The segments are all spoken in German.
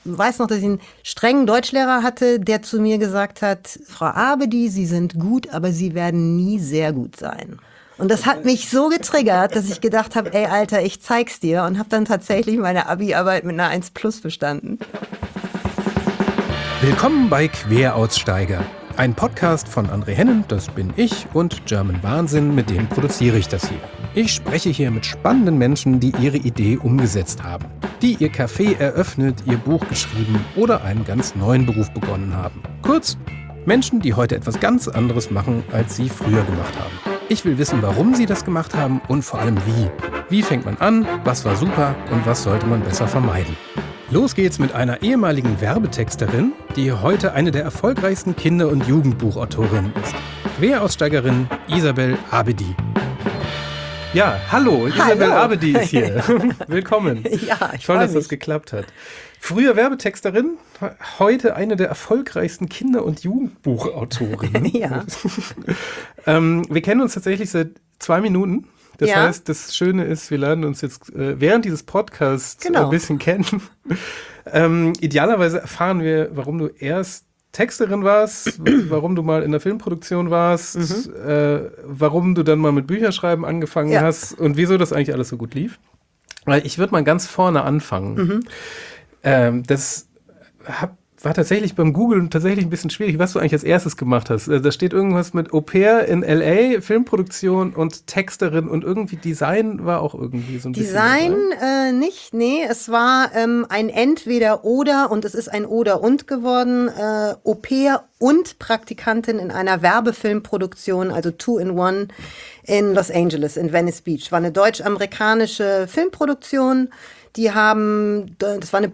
weiß noch, dass ich einen strengen Deutschlehrer hatte, der zu mir gesagt hat, Frau Abedi, Sie sind gut, aber Sie werden nie sehr gut sein. Und das hat mich so getriggert, dass ich gedacht habe, ey Alter, ich zeig's dir, und habe dann tatsächlich meine Abi-Arbeit mit einer 1+ bestanden. Willkommen bei Queraussteiger, ein Podcast von André Hennen, das bin ich, und German Wahnsinn, mit dem produziere ich das hier. Ich spreche hier mit spannenden Menschen, die ihre Idee umgesetzt haben, die ihr Café eröffnet, ihr Buch geschrieben oder einen ganz neuen Beruf begonnen haben. Kurz, Menschen, die heute etwas ganz anderes machen, als sie früher gemacht haben. Ich will wissen, warum sie das gemacht haben und vor allem wie. Wie fängt man an, was war super und was sollte man besser vermeiden? Los geht's mit einer ehemaligen Werbetexterin, die heute eine der erfolgreichsten Kinder- und Jugendbuchautorinnen ist. Queraussteigerin Isabel Abedi. Ja, hallo, Isabel Abedi ist hier. Willkommen. Ja, ich Toll, dass mich. das geklappt hat. Früher Werbetexterin, heute eine der erfolgreichsten Kinder- und Jugendbuchautorinnen. Ja. Wir kennen uns tatsächlich seit 2 Minuten. Das Ja. heißt, das Schöne ist, wir lernen uns jetzt während dieses Podcasts Genau. ein bisschen kennen. Idealerweise erfahren wir, warum du erst Texterin warst, warum du mal in der Filmproduktion warst, warum du dann mal mit Bücherschreiben angefangen hast und wieso das eigentlich alles so gut lief. Weil ich würde mal ganz vorne anfangen. Das war tatsächlich beim Googlen tatsächlich ein bisschen schwierig, was du eigentlich als erstes gemacht hast. Da steht irgendwas mit Au pair in L.A., Filmproduktion und Texterin und irgendwie Design war auch irgendwie so ein Design bisschen dabei. nicht, nee, es war ein Entweder-Oder und es ist ein Oder-und geworden. Au pair und Praktikantin in einer Werbefilmproduktion, also 2-in-1 in Los Angeles, in Venice Beach. War eine deutsch-amerikanische Filmproduktion. Die haben, das war eine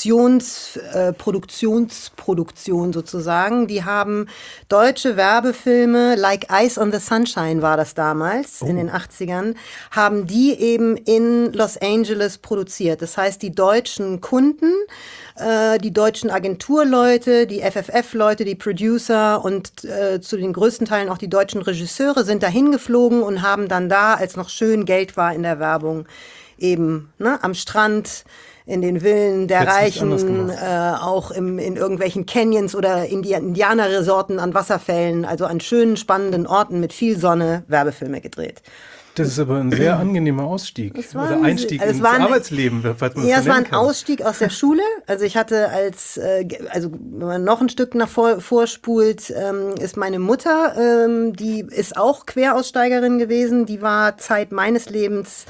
Produktionsproduktion sozusagen. Die haben deutsche Werbefilme, like Ice on the Sunshine war das damals, in den 80ern, haben die eben in Los Angeles produziert. Das heißt, die deutschen Kunden, die deutschen Agenturleute, die FFF-Leute, die Producer und zu den größten Teilen auch die deutschen Regisseure sind dahin geflogen und haben dann da, als noch schön Geld war in der Werbung, eben am Strand, in den Villen der Hättest nicht anders Reichen, gemacht. auch in irgendwelchen Canyons oder Indianerresorten an Wasserfällen, also an schönen, spannenden Orten mit viel Sonne, Werbefilme gedreht. Das ist aber ein sehr angenehmer Ausstieg oder Einstieg ins Arbeitsleben, falls man das Ja, so es war nennen ein kann. Ausstieg aus der Schule. Also ich hatte also wenn man noch ein Stück nach vorspult, ist meine Mutter, die ist auch Queraussteigerin gewesen. Die war Zeit meines Lebens,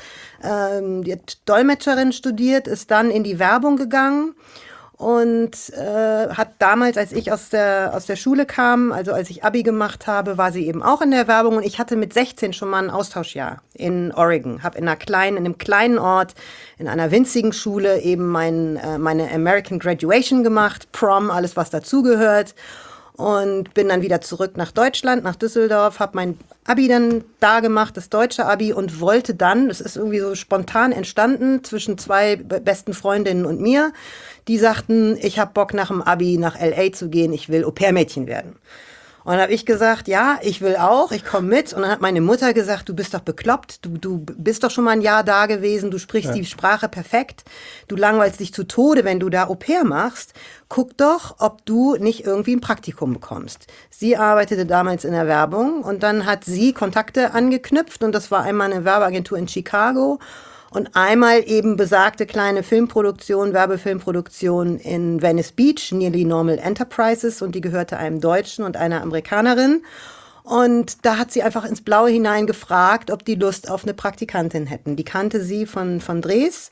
die hat Dolmetscherin studiert, ist dann in die Werbung gegangen. Und hat damals, als ich aus der Schule kam, also als ich Abi gemacht habe, war sie eben auch in der Werbung. Und ich hatte mit 16 schon mal ein Austauschjahr in Oregon. Habe in einem kleinen Ort, in einer winzigen Schule eben meine American Graduation gemacht, Prom, alles was dazugehört. Und bin dann wieder zurück nach Deutschland, nach Düsseldorf, habe mein Abi dann da gemacht, das deutsche Abi, und wollte dann, das ist irgendwie so spontan entstanden, zwischen 2 besten Freundinnen und mir, die sagten, ich habe Bock nach dem Abi nach L.A. zu gehen, ich will Au-pair-Mädchen werden. Und dann habe ich gesagt, ja, ich will auch, ich komme mit. Und dann hat meine Mutter gesagt, du bist doch bekloppt, du bist doch schon mal ein Jahr da gewesen, du sprichst die Sprache perfekt, du langweilst dich zu Tode, wenn du da Au-pair machst. Guck doch, ob du nicht irgendwie ein Praktikum bekommst. Sie arbeitete damals in der Werbung und dann hat sie Kontakte angeknüpft und das war einmal eine Werbeagentur in Chicago und einmal eben besagte kleine Filmproduktion, Werbefilmproduktion in Venice Beach, Nearly Normal Enterprises, und die gehörte einem Deutschen und einer Amerikanerin. Und da hat sie einfach ins Blaue hinein gefragt, ob die Lust auf eine Praktikantin hätten. Die kannte sie von Dres.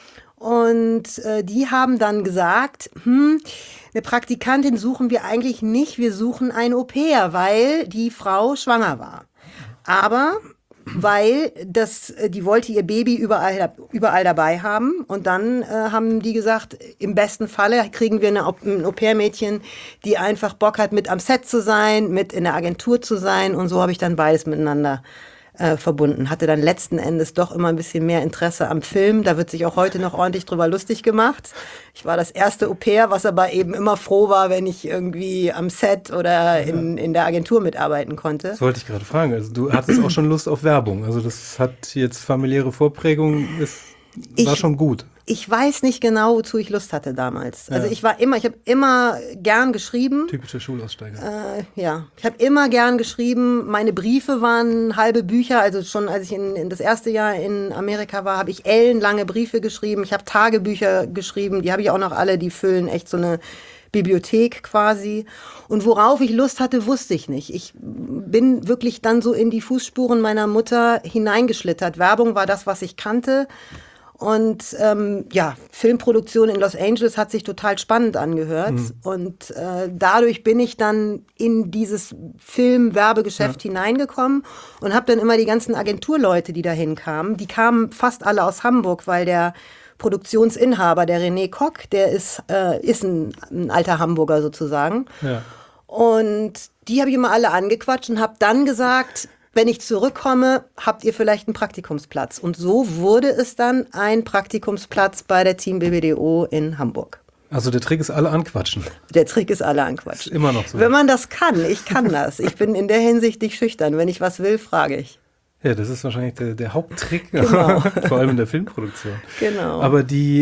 Und die haben dann gesagt, eine Praktikantin suchen wir eigentlich nicht, wir suchen ein Au-pair, weil die Frau schwanger war. Aber weil die wollte ihr Baby überall dabei haben. Und dann haben die gesagt, im besten Falle kriegen wir ein Au-pair-Mädchen, die einfach Bock hat, mit am Set zu sein, mit in der Agentur zu sein. Und so habe ich dann beides miteinander verbunden. Hatte dann letzten Endes doch immer ein bisschen mehr Interesse am Film. Da wird sich auch heute noch ordentlich drüber lustig gemacht. Ich war das erste Au-pair, was aber eben immer froh war, wenn ich irgendwie am Set oder in der Agentur mitarbeiten konnte. Das wollte ich gerade fragen. Also du hattest auch schon Lust auf Werbung. Also das hat jetzt familiäre Vorprägung, war schon gut. Ich weiß nicht genau, wozu ich Lust hatte damals. Also ich habe immer gern geschrieben. Typische Schulaussteiger. Ja, ich habe immer gern geschrieben. Meine Briefe waren halbe Bücher. Also schon als ich in das erste Jahr in Amerika war, habe ich ellenlange Briefe geschrieben. Ich habe Tagebücher geschrieben. Die habe ich auch noch alle. Die füllen echt so eine Bibliothek quasi. Und worauf ich Lust hatte, wusste ich nicht. Ich bin wirklich dann so in die Fußspuren meiner Mutter hineingeschlittert. Werbung war das, was ich kannte. Und Filmproduktion in Los Angeles hat sich total spannend angehört. Und dadurch bin ich dann in dieses Film-Werbegeschäft hineingekommen und habe dann immer die ganzen Agenturleute, die dahin kamen, die kamen fast alle aus Hamburg, weil der Produktionsinhaber, der René Kock, der ist ein alter Hamburger sozusagen. Ja. Und die habe ich immer alle angequatscht und habe dann gesagt, wenn ich zurückkomme, habt ihr vielleicht einen Praktikumsplatz. Und so wurde es dann ein Praktikumsplatz bei der Team BBDO in Hamburg. Also der Trick ist alle anquatschen. Der Trick ist alle anquatschen. Ist immer noch so. Wenn man das kann, ich kann das. Ich bin in der Hinsicht nicht schüchtern. Wenn ich was will, frage ich. Ja, das ist wahrscheinlich der Haupttrick, genau. Vor allem in der Filmproduktion. Genau. Aber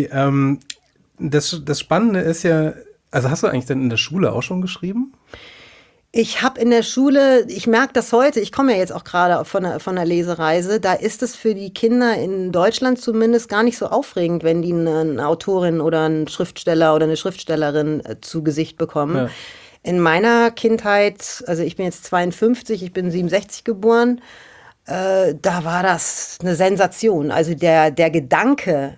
das Spannende ist ja, also hast du eigentlich denn in der Schule auch schon geschrieben? Ich habe in der Schule, ich merke das heute, ich komme ja jetzt auch gerade von einer Lesereise, da ist es für die Kinder in Deutschland zumindest gar nicht so aufregend, wenn die eine Autorin oder einen Schriftsteller oder eine Schriftstellerin zu Gesicht bekommen. Ja. In meiner Kindheit, also ich bin jetzt 52, ich bin 67 geboren, da war das eine Sensation. Also der Gedanke,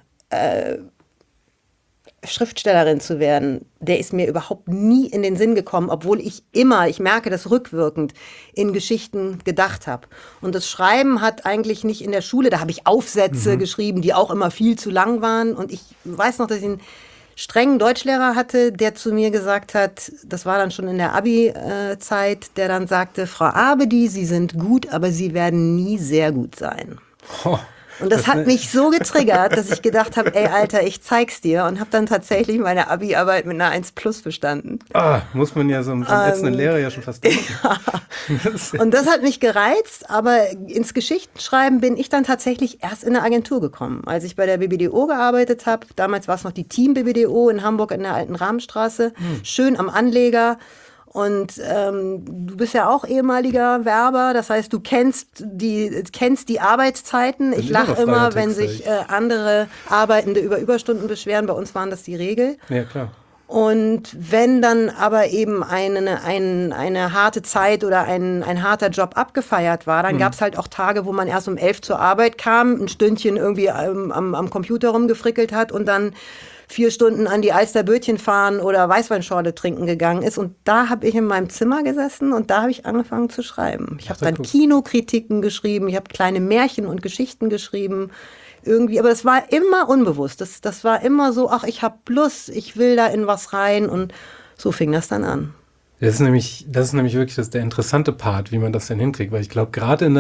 Schriftstellerin zu werden, der ist mir überhaupt nie in den Sinn gekommen, obwohl ich merke das rückwirkend, in Geschichten gedacht habe. Und das Schreiben hat eigentlich nicht in der Schule, da habe ich Aufsätze geschrieben, die auch immer viel zu lang waren. Und ich weiß noch, dass ich einen strengen Deutschlehrer hatte, der zu mir gesagt hat, das war dann schon in der Abi-Zeit, der dann sagte, Frau Abedi, Sie sind gut, aber Sie werden nie sehr gut sein. Oh. Und das hat mich so getriggert, dass ich gedacht habe, ey Alter, ich zeig's dir, und habe dann tatsächlich meine Abi-Arbeit mit einer 1+ bestanden. Muss man ja so einem ätzenden Lehrer ja schon fast denken. Ja. Und das hat mich gereizt, aber ins Geschichtenschreiben bin ich dann tatsächlich erst in eine Agentur gekommen. Als ich bei der BBDO gearbeitet habe, damals war es noch die Team BBDO in Hamburg in der alten Rahmenstraße, schön am Anleger. Und du bist ja auch ehemaliger Werber, das heißt, du kennst die Arbeitszeiten. Ich lache immer, wenn sich andere Arbeitende über Überstunden beschweren. Bei uns waren das die Regel. Ja, klar. Und wenn dann aber eben eine harte Zeit oder ein harter Job abgefeiert war, dann gab es halt auch Tage, wo man erst um 11 zur Arbeit kam, ein Stündchen irgendwie am Computer rumgefrickelt hat und dann 4 Stunden an die Alsterbötchen fahren oder Weißweinschorle trinken gegangen ist. Und da habe ich in meinem Zimmer gesessen und da habe ich angefangen zu schreiben. Ich habe dann Kinokritiken geschrieben, ich habe kleine Märchen und Geschichten geschrieben. Irgendwie, aber das war immer unbewusst. Das war immer so, ach, ich habe Lust, ich will da in was rein, und so fing das dann an. Das ist nämlich wirklich der interessante Part, wie man das denn hinkriegt, weil ich glaube, gerade in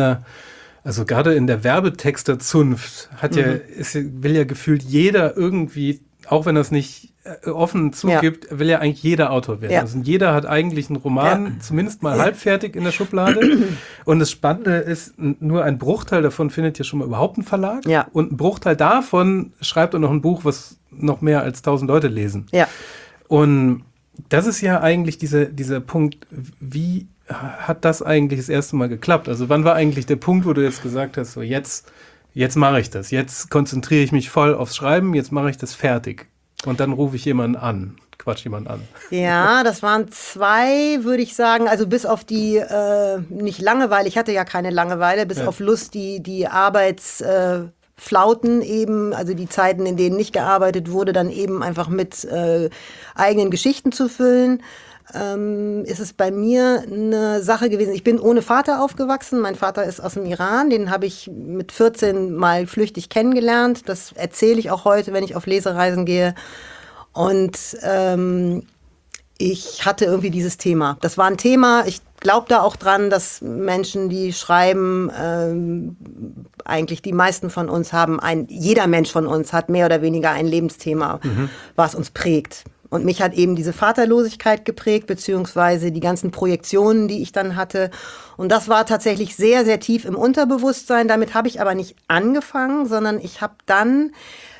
der Werbetexterzunft will ja gefühlt jeder irgendwie, auch wenn das nicht offen zugibt, will ja eigentlich jeder Autor werden. Ja. Also jeder hat eigentlich einen Roman zumindest mal halbfertig in der Schublade. Und das Spannende ist, nur ein Bruchteil davon findet ja schon mal überhaupt einen Verlag. Ja. Und ein Bruchteil davon schreibt auch noch ein Buch, was noch mehr als 1000 Leute lesen. Ja. Und das ist ja eigentlich dieser Punkt, wie hat das eigentlich das erste Mal geklappt? Also wann war eigentlich der Punkt, wo du jetzt gesagt hast, so jetzt mache ich das, jetzt konzentriere ich mich voll aufs Schreiben, jetzt mache ich das fertig. Und dann rufe ich quatsch jemanden an. Ja, das waren 2, würde ich sagen. Also bis auf die, nicht Langeweile, ich hatte ja keine Langeweile, bis auf Lust, die Arbeitsflauten eben, also die Zeiten, in denen nicht gearbeitet wurde, dann eben einfach mit eigenen Geschichten zu füllen. Ist es bei mir eine Sache gewesen. Ich bin ohne Vater aufgewachsen. Mein Vater ist aus dem Iran. Den habe ich mit 14 mal flüchtig kennengelernt. Das erzähle ich auch heute, wenn ich auf Lesereisen gehe. Und ich hatte irgendwie dieses Thema. Das war ein Thema. Ich glaube da auch dran, dass Menschen, die schreiben, eigentlich die meisten von uns jeder Mensch von uns hat mehr oder weniger ein Lebensthema, was uns prägt. Und mich hat eben diese Vaterlosigkeit geprägt, beziehungsweise die ganzen Projektionen, die ich dann hatte. Und das war tatsächlich sehr, sehr tief im Unterbewusstsein. Damit habe ich aber nicht angefangen, sondern ich habe dann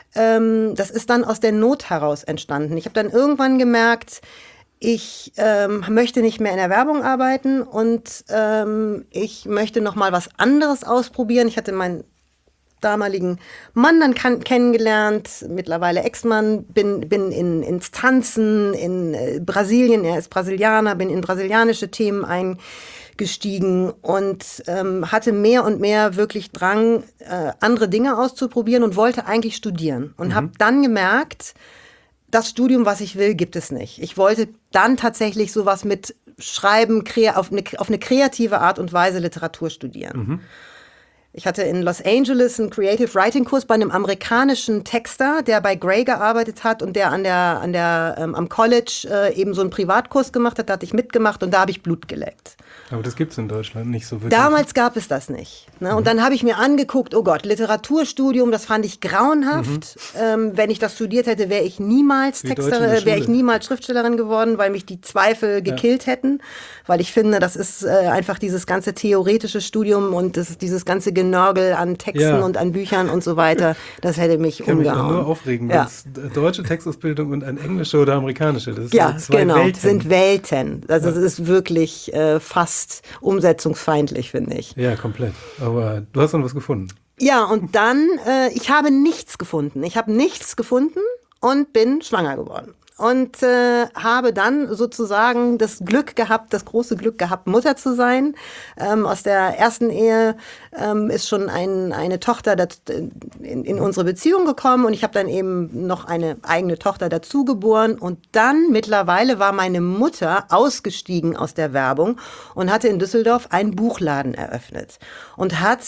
das ist dann aus der Not heraus entstanden. Ich habe dann irgendwann gemerkt, ich möchte nicht mehr in der Werbung arbeiten und ich möchte noch mal was anderes ausprobieren. Ich hatte meinen damaligen Mann dann kennengelernt, mittlerweile Ex-Mann, bin ins Tanzen in Brasilien, er ist Brasilianer, bin in brasilianische Themen eingestiegen und hatte mehr und mehr wirklich Drang, andere Dinge auszuprobieren und wollte eigentlich studieren. Und habe dann gemerkt, das Studium, was ich will, gibt es nicht. Ich wollte dann tatsächlich sowas mit Schreiben auf eine kreative Art und Weise Literatur studieren. Ich hatte in Los Angeles einen Creative Writing Kurs bei einem amerikanischen Texter, der bei Gray gearbeitet hat und der am College eben so einen Privatkurs gemacht hat. Da hatte ich mitgemacht und da habe ich Blut geleckt. Aber das gibt es in Deutschland nicht so wirklich. Damals gab es das nicht. Ne? Und dann habe ich mir angeguckt, oh Gott, Literaturstudium, das fand ich grauenhaft. Wenn ich das studiert hätte, wäre ich niemals wäre ich niemals Schriftstellerin geworden, weil mich die Zweifel gekillt hätten. Weil ich finde, das ist einfach dieses ganze theoretische Studium und dieses ganze Genörgel an Texten und an Büchern und so weiter, das hätte mich umgehauen. Ich kann mich nur aufregen, dass deutsche Textausbildung und eine englische oder amerikanische, das sind zwei Welten. Sind Welten. Also es ist wirklich fast umsetzungsfeindlich, finde ich. Ja, komplett. Aber du hast dann was gefunden. Ja, und dann, ich habe nichts gefunden. Ich habe nichts gefunden und bin schwanger geworden. Und habe dann sozusagen das große Glück gehabt, Mutter zu sein. Aus der ersten Ehe ist schon eine Tochter in unsere Beziehung gekommen und ich habe dann eben noch eine eigene Tochter dazu geboren. Und dann mittlerweile war meine Mutter ausgestiegen aus der Werbung und hatte in Düsseldorf einen Buchladen eröffnet und hat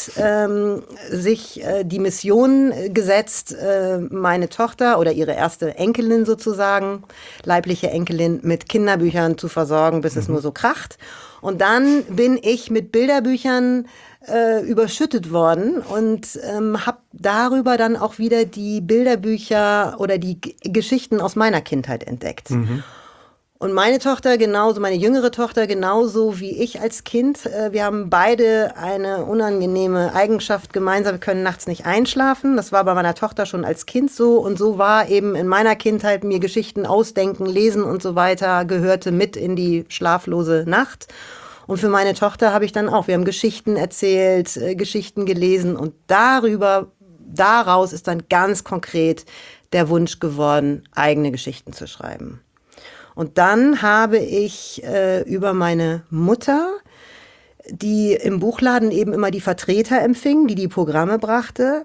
sich die Mission gesetzt, meine Tochter oder ihre erste Enkelin sozusagen, leibliche Enkelin, mit Kinderbüchern zu versorgen, bis es nur so kracht. Und dann bin ich mit Bilderbüchern überschüttet worden und habe darüber dann auch wieder die Bilderbücher oder die Geschichten aus meiner Kindheit entdeckt. Und meine Tochter genauso, meine jüngere Tochter genauso wie ich als Kind. Wir haben beide eine unangenehme Eigenschaft gemeinsam. Wir können nachts nicht einschlafen. Das war bei meiner Tochter schon als Kind so. Und so war eben in meiner Kindheit mir Geschichten ausdenken, lesen und so weiter, gehörte mit in die schlaflose Nacht. Und für meine Tochter habe ich dann auch, wir haben Geschichten erzählt, Geschichten gelesen. Und daraus ist dann ganz konkret der Wunsch geworden, eigene Geschichten zu schreiben. Und dann habe ich über meine Mutter, die im Buchladen eben immer die Vertreter empfing, die Programme brachte,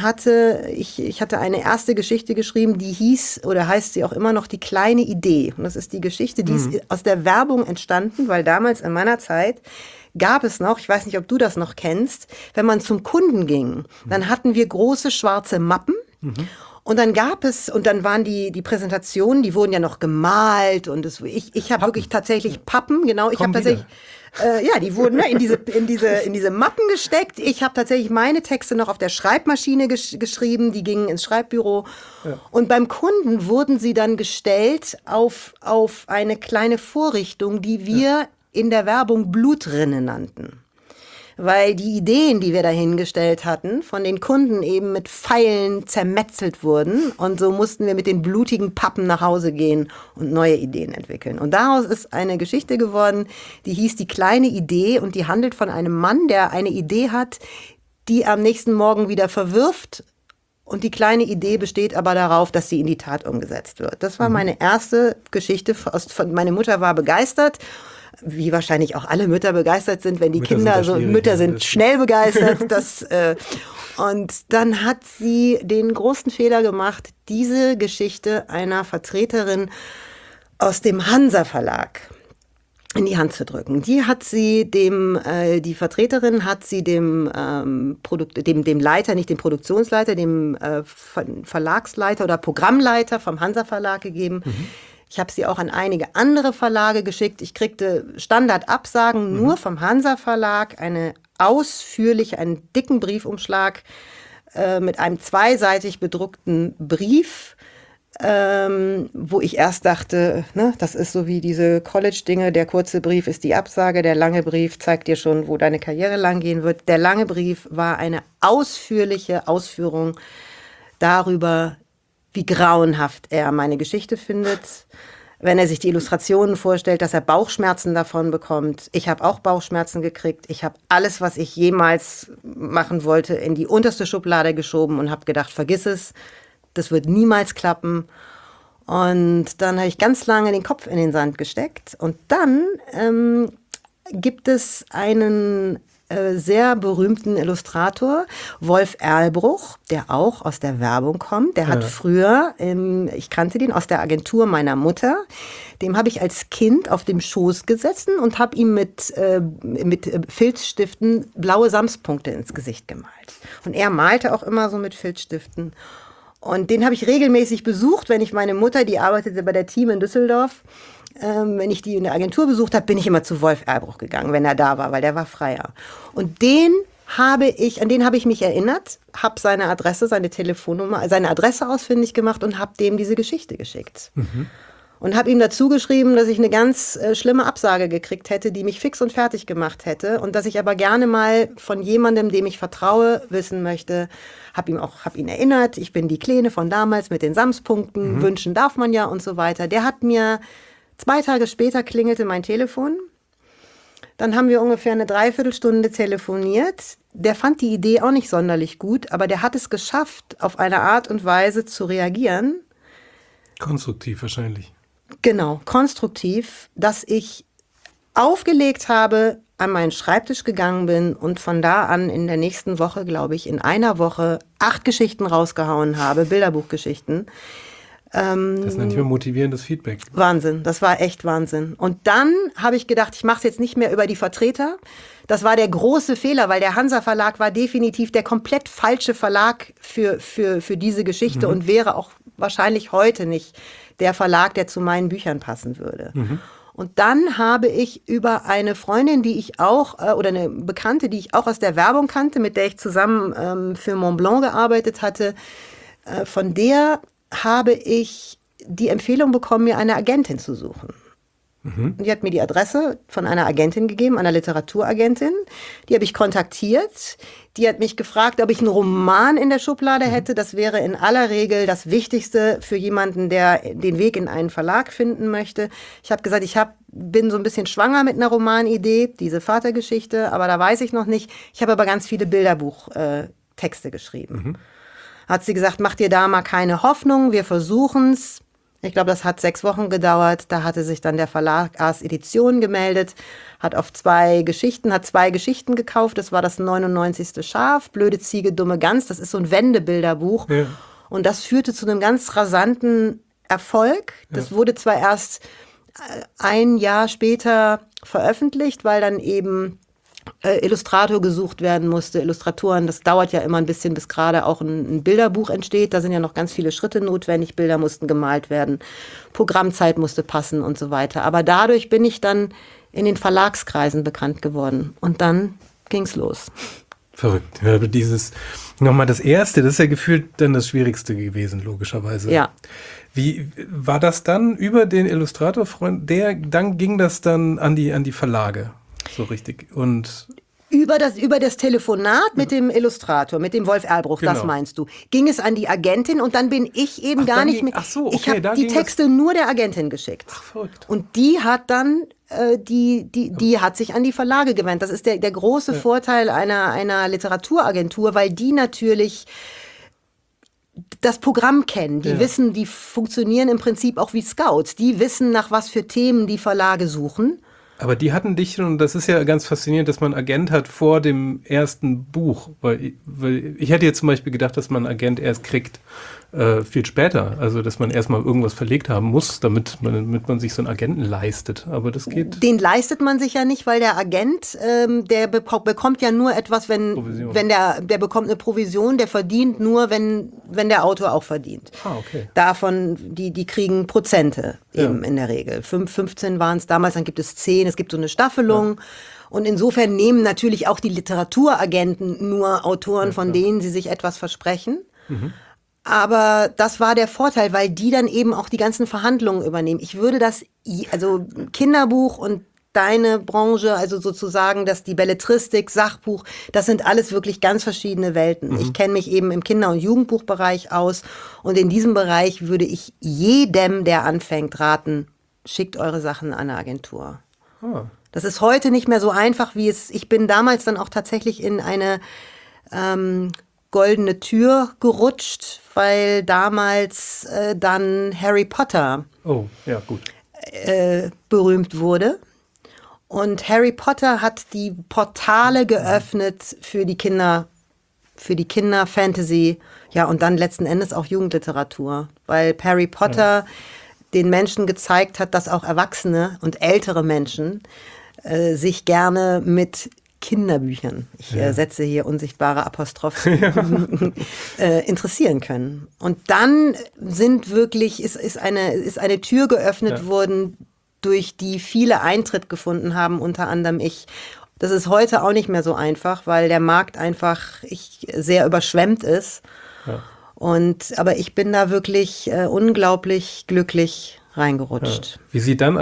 ich hatte eine erste Geschichte geschrieben, die heißt sie auch immer noch Die kleine Idee. Und das ist die Geschichte, die ist aus der Werbung entstanden, weil damals in meiner Zeit gab es noch, ich weiß nicht, ob du das noch kennst, wenn man zum Kunden ging, dann hatten wir große schwarze Mappen. Und dann waren die Präsentationen, die wurden ja noch gemalt und ich habe wirklich tatsächlich Pappen, genau, ich habe tatsächlich, die wurden in diese Mappen gesteckt. Ich habe tatsächlich meine Texte noch auf der Schreibmaschine geschrieben, die gingen ins Schreibbüro. Ja. Und beim Kunden wurden sie dann gestellt auf eine kleine Vorrichtung, die wir in der Werbung Blutrinne nannten. Weil die Ideen, die wir dahingestellt hatten, von den Kunden eben mit Pfeilen zermetzelt wurden. Und so mussten wir mit den blutigen Pappen nach Hause gehen und neue Ideen entwickeln. Und daraus ist eine Geschichte geworden, die hieß Die kleine Idee. Und die handelt von einem Mann, der eine Idee hat, die am nächsten Morgen wieder verwirft. Und die kleine Idee besteht aber darauf, dass sie in die Tat umgesetzt wird. Das war meine erste Geschichte. Meine Mutter war begeistert. Wie wahrscheinlich auch alle Mütter begeistert sind, wenn die Mütter sind schnell begeistert. Und dann hat sie den großen Fehler gemacht, diese Geschichte einer Vertreterin aus dem Hansa Verlag in die Hand zu drücken. Die Vertreterin hat sie dem Leiter, nicht dem Produktionsleiter, dem Verlagsleiter oder Programmleiter vom Hansa Verlag gegeben. Ich habe sie auch an einige andere Verlage geschickt. Ich kriegte Standardabsagen nur vom Hansa Verlag, einen dicken Briefumschlag mit einem zweiseitig bedruckten Brief, wo ich erst dachte, das ist so wie diese College-Dinge, der kurze Brief ist die Absage, der lange Brief zeigt dir schon, wo deine Karriere lang gehen wird. Der lange Brief war eine ausführliche Ausführung darüber, wie grauenhaft er meine Geschichte findet. Wenn er sich die Illustrationen vorstellt, dass er Bauchschmerzen davon bekommt. Ich habe auch Bauchschmerzen gekriegt. Ich habe alles, was ich jemals machen wollte, in die unterste Schublade geschoben und habe gedacht, vergiss es, das wird niemals klappen. Und dann habe ich ganz lange den Kopf in den Sand gesteckt. Und dann gibt es einen sehr berühmten Illustrator, Wolf Erlbruch, der auch aus der Werbung kommt. Der hat früher, ich kannte den aus der Agentur meiner Mutter, dem habe ich als Kind auf dem Schoß gesessen und habe ihm mit Filzstiften blaue Samspunkte ins Gesicht gemalt. Und er malte auch immer so mit Filzstiften. Und den habe ich regelmäßig besucht, wenn ich meine Mutter, die arbeitete bei der Team in Düsseldorf, wenn ich die in der Agentur besucht habe, bin ich immer zu Wolf Erlbruch gegangen, wenn er da war, weil der war freier. Und an den habe ich mich erinnert, habe seine Adresse, seine Telefonnummer, seine Adresse ausfindig gemacht und habe dem diese Geschichte geschickt. Mhm. Und habe ihm dazu geschrieben, dass ich eine ganz schlimme Absage gekriegt hätte, die mich fix und fertig gemacht hätte und dass ich aber gerne mal von jemandem, dem ich vertraue, wissen möchte. Hab ihn erinnert, ich bin die Kleine von damals mit den Samspunkten, wünschen darf man ja und so weiter. Der hat mir 2 Tage später klingelte mein Telefon. Dann haben wir ungefähr eine Dreiviertelstunde telefoniert. Der fand die Idee auch nicht sonderlich gut, aber der hat es geschafft, auf eine Art und Weise zu reagieren. Konstruktiv wahrscheinlich. Genau, konstruktiv, dass ich aufgelegt habe, an meinen Schreibtisch gegangen bin und von da an in der nächsten Woche, glaube ich, in einer Woche 8 Geschichten rausgehauen habe, Bilderbuchgeschichten. Das ist nicht mehr motivierendes Feedback. Wahnsinn, das war echt Wahnsinn. Und dann habe ich gedacht, ich mache es jetzt nicht mehr über die Vertreter. Das war der große Fehler, weil der Hansa Verlag war definitiv der komplett falsche Verlag für diese Geschichte und wäre auch wahrscheinlich heute nicht der Verlag, der zu meinen Büchern passen würde. Mhm. Und dann habe ich über eine Freundin, die ich auch, oder eine Bekannte, die ich auch aus der Werbung kannte, mit der ich zusammen für Montblanc gearbeitet hatte, von der habe ich die Empfehlung bekommen, mir eine Agentin zu suchen. Mhm. Die hat mir die Adresse von einer Agentin gegeben, einer Literaturagentin. Die habe ich kontaktiert. Die hat mich gefragt, ob ich einen Roman in der Schublade hätte. Das wäre in aller Regel das Wichtigste für jemanden, der den Weg in einen Verlag finden möchte. Ich habe gesagt, bin so ein bisschen schwanger mit einer Romanidee, diese Vatergeschichte, aber da weiß ich noch nicht. Ich habe aber ganz viele Bilderbuchtexte geschrieben. Mhm. Hat sie gesagt, mach dir da mal keine Hoffnung, wir versuchen's. Ich glaube, das hat 6 Wochen gedauert. Da hatte sich dann der Verlag Ars Edition gemeldet, hat 2 Geschichten gekauft. Das war das 99. Schaf, Blöde Ziege, dumme Gans. Das ist so ein Wendebilderbuch. Ja. Und das führte zu einem ganz rasanten Erfolg. Das wurde zwar erst 1 Jahr später veröffentlicht, weil dann eben Illustrator gesucht werden musste, Illustratoren, das dauert ja immer ein bisschen, bis gerade auch ein Bilderbuch entsteht. Da sind ja noch ganz viele Schritte notwendig, Bilder mussten gemalt werden, Programmzeit musste passen und so weiter. Aber dadurch bin ich dann in den Verlagskreisen bekannt geworden und dann ging's los. Verrückt. Ja, nochmal das Erste, das ist ja gefühlt dann das Schwierigste gewesen, logischerweise. Ja. Wie war das dann über den Illustratorfreund? Dann ging das dann an die Verlage. So richtig. Und über das Telefonat mit dem Illustrator, mit dem Wolf Erlbruch, genau. Das meinst du. Ging es an die Agentin und dann bin ich eben gar nicht mehr. Ich habe die Texte nur der Agentin geschickt. Ach, verrückt. Und die hat dann, die hat sich an die Verlage gewendet. Das ist der große Vorteil einer Literaturagentur, weil die natürlich das Programm kennen. Die wissen, die funktionieren im Prinzip auch wie Scouts. Die wissen, nach was für Themen die Verlage suchen. Aber die hatten dich, und das ist ja ganz faszinierend, dass man einen Agent hat vor dem ersten Buch. Weil ich hätte jetzt zum Beispiel gedacht, dass man einen Agent erst kriegt, viel später. Also, dass man erstmal irgendwas verlegt haben muss, damit man sich so einen Agenten leistet. Aber das geht. Den leistet man sich ja nicht, weil der Agent, der bekommt ja nur etwas, wenn der bekommt eine Provision, der verdient nur, wenn der Autor auch verdient. Ah, okay. Davon, die kriegen Prozente eben in der Regel. 15 waren es damals, dann gibt es 10, es gibt so eine Staffelung. Ja. Und insofern nehmen natürlich auch die Literaturagenten nur Autoren, von denen sie sich etwas versprechen. Mhm. Aber das war der Vorteil, weil die dann eben auch die ganzen Verhandlungen übernehmen. Ich würde also Kinderbuch und deine Branche, also sozusagen, dass die Belletristik, Sachbuch, das sind alles wirklich ganz verschiedene Welten. Ich kenne mich eben im Kinder- und Jugendbuchbereich aus und in diesem Bereich würde ich jedem, der anfängt, raten, schickt eure Sachen an eine Agentur. Das ist heute nicht mehr so einfach, ich bin damals dann auch tatsächlich in eine goldene Tür gerutscht, weil damals dann Harry Potter berühmt wurde. Und Harry Potter hat die Portale geöffnet für die Kinder, Fantasy, ja, und dann letzten Endes auch Jugendliteratur, weil Harry Potter den Menschen gezeigt hat, dass auch Erwachsene und ältere Menschen sich gerne mit Kinderbüchern, ich setze hier unsichtbare Apostrophe, interessieren können. Und dann ist eine Tür geöffnet worden, durch die viele Eintritt gefunden haben, unter anderem ich. Das ist heute auch nicht mehr so einfach, weil der Markt einfach sehr überschwemmt ist. Ja. Aber ich bin da wirklich unglaublich glücklich reingerutscht. Ja. Wie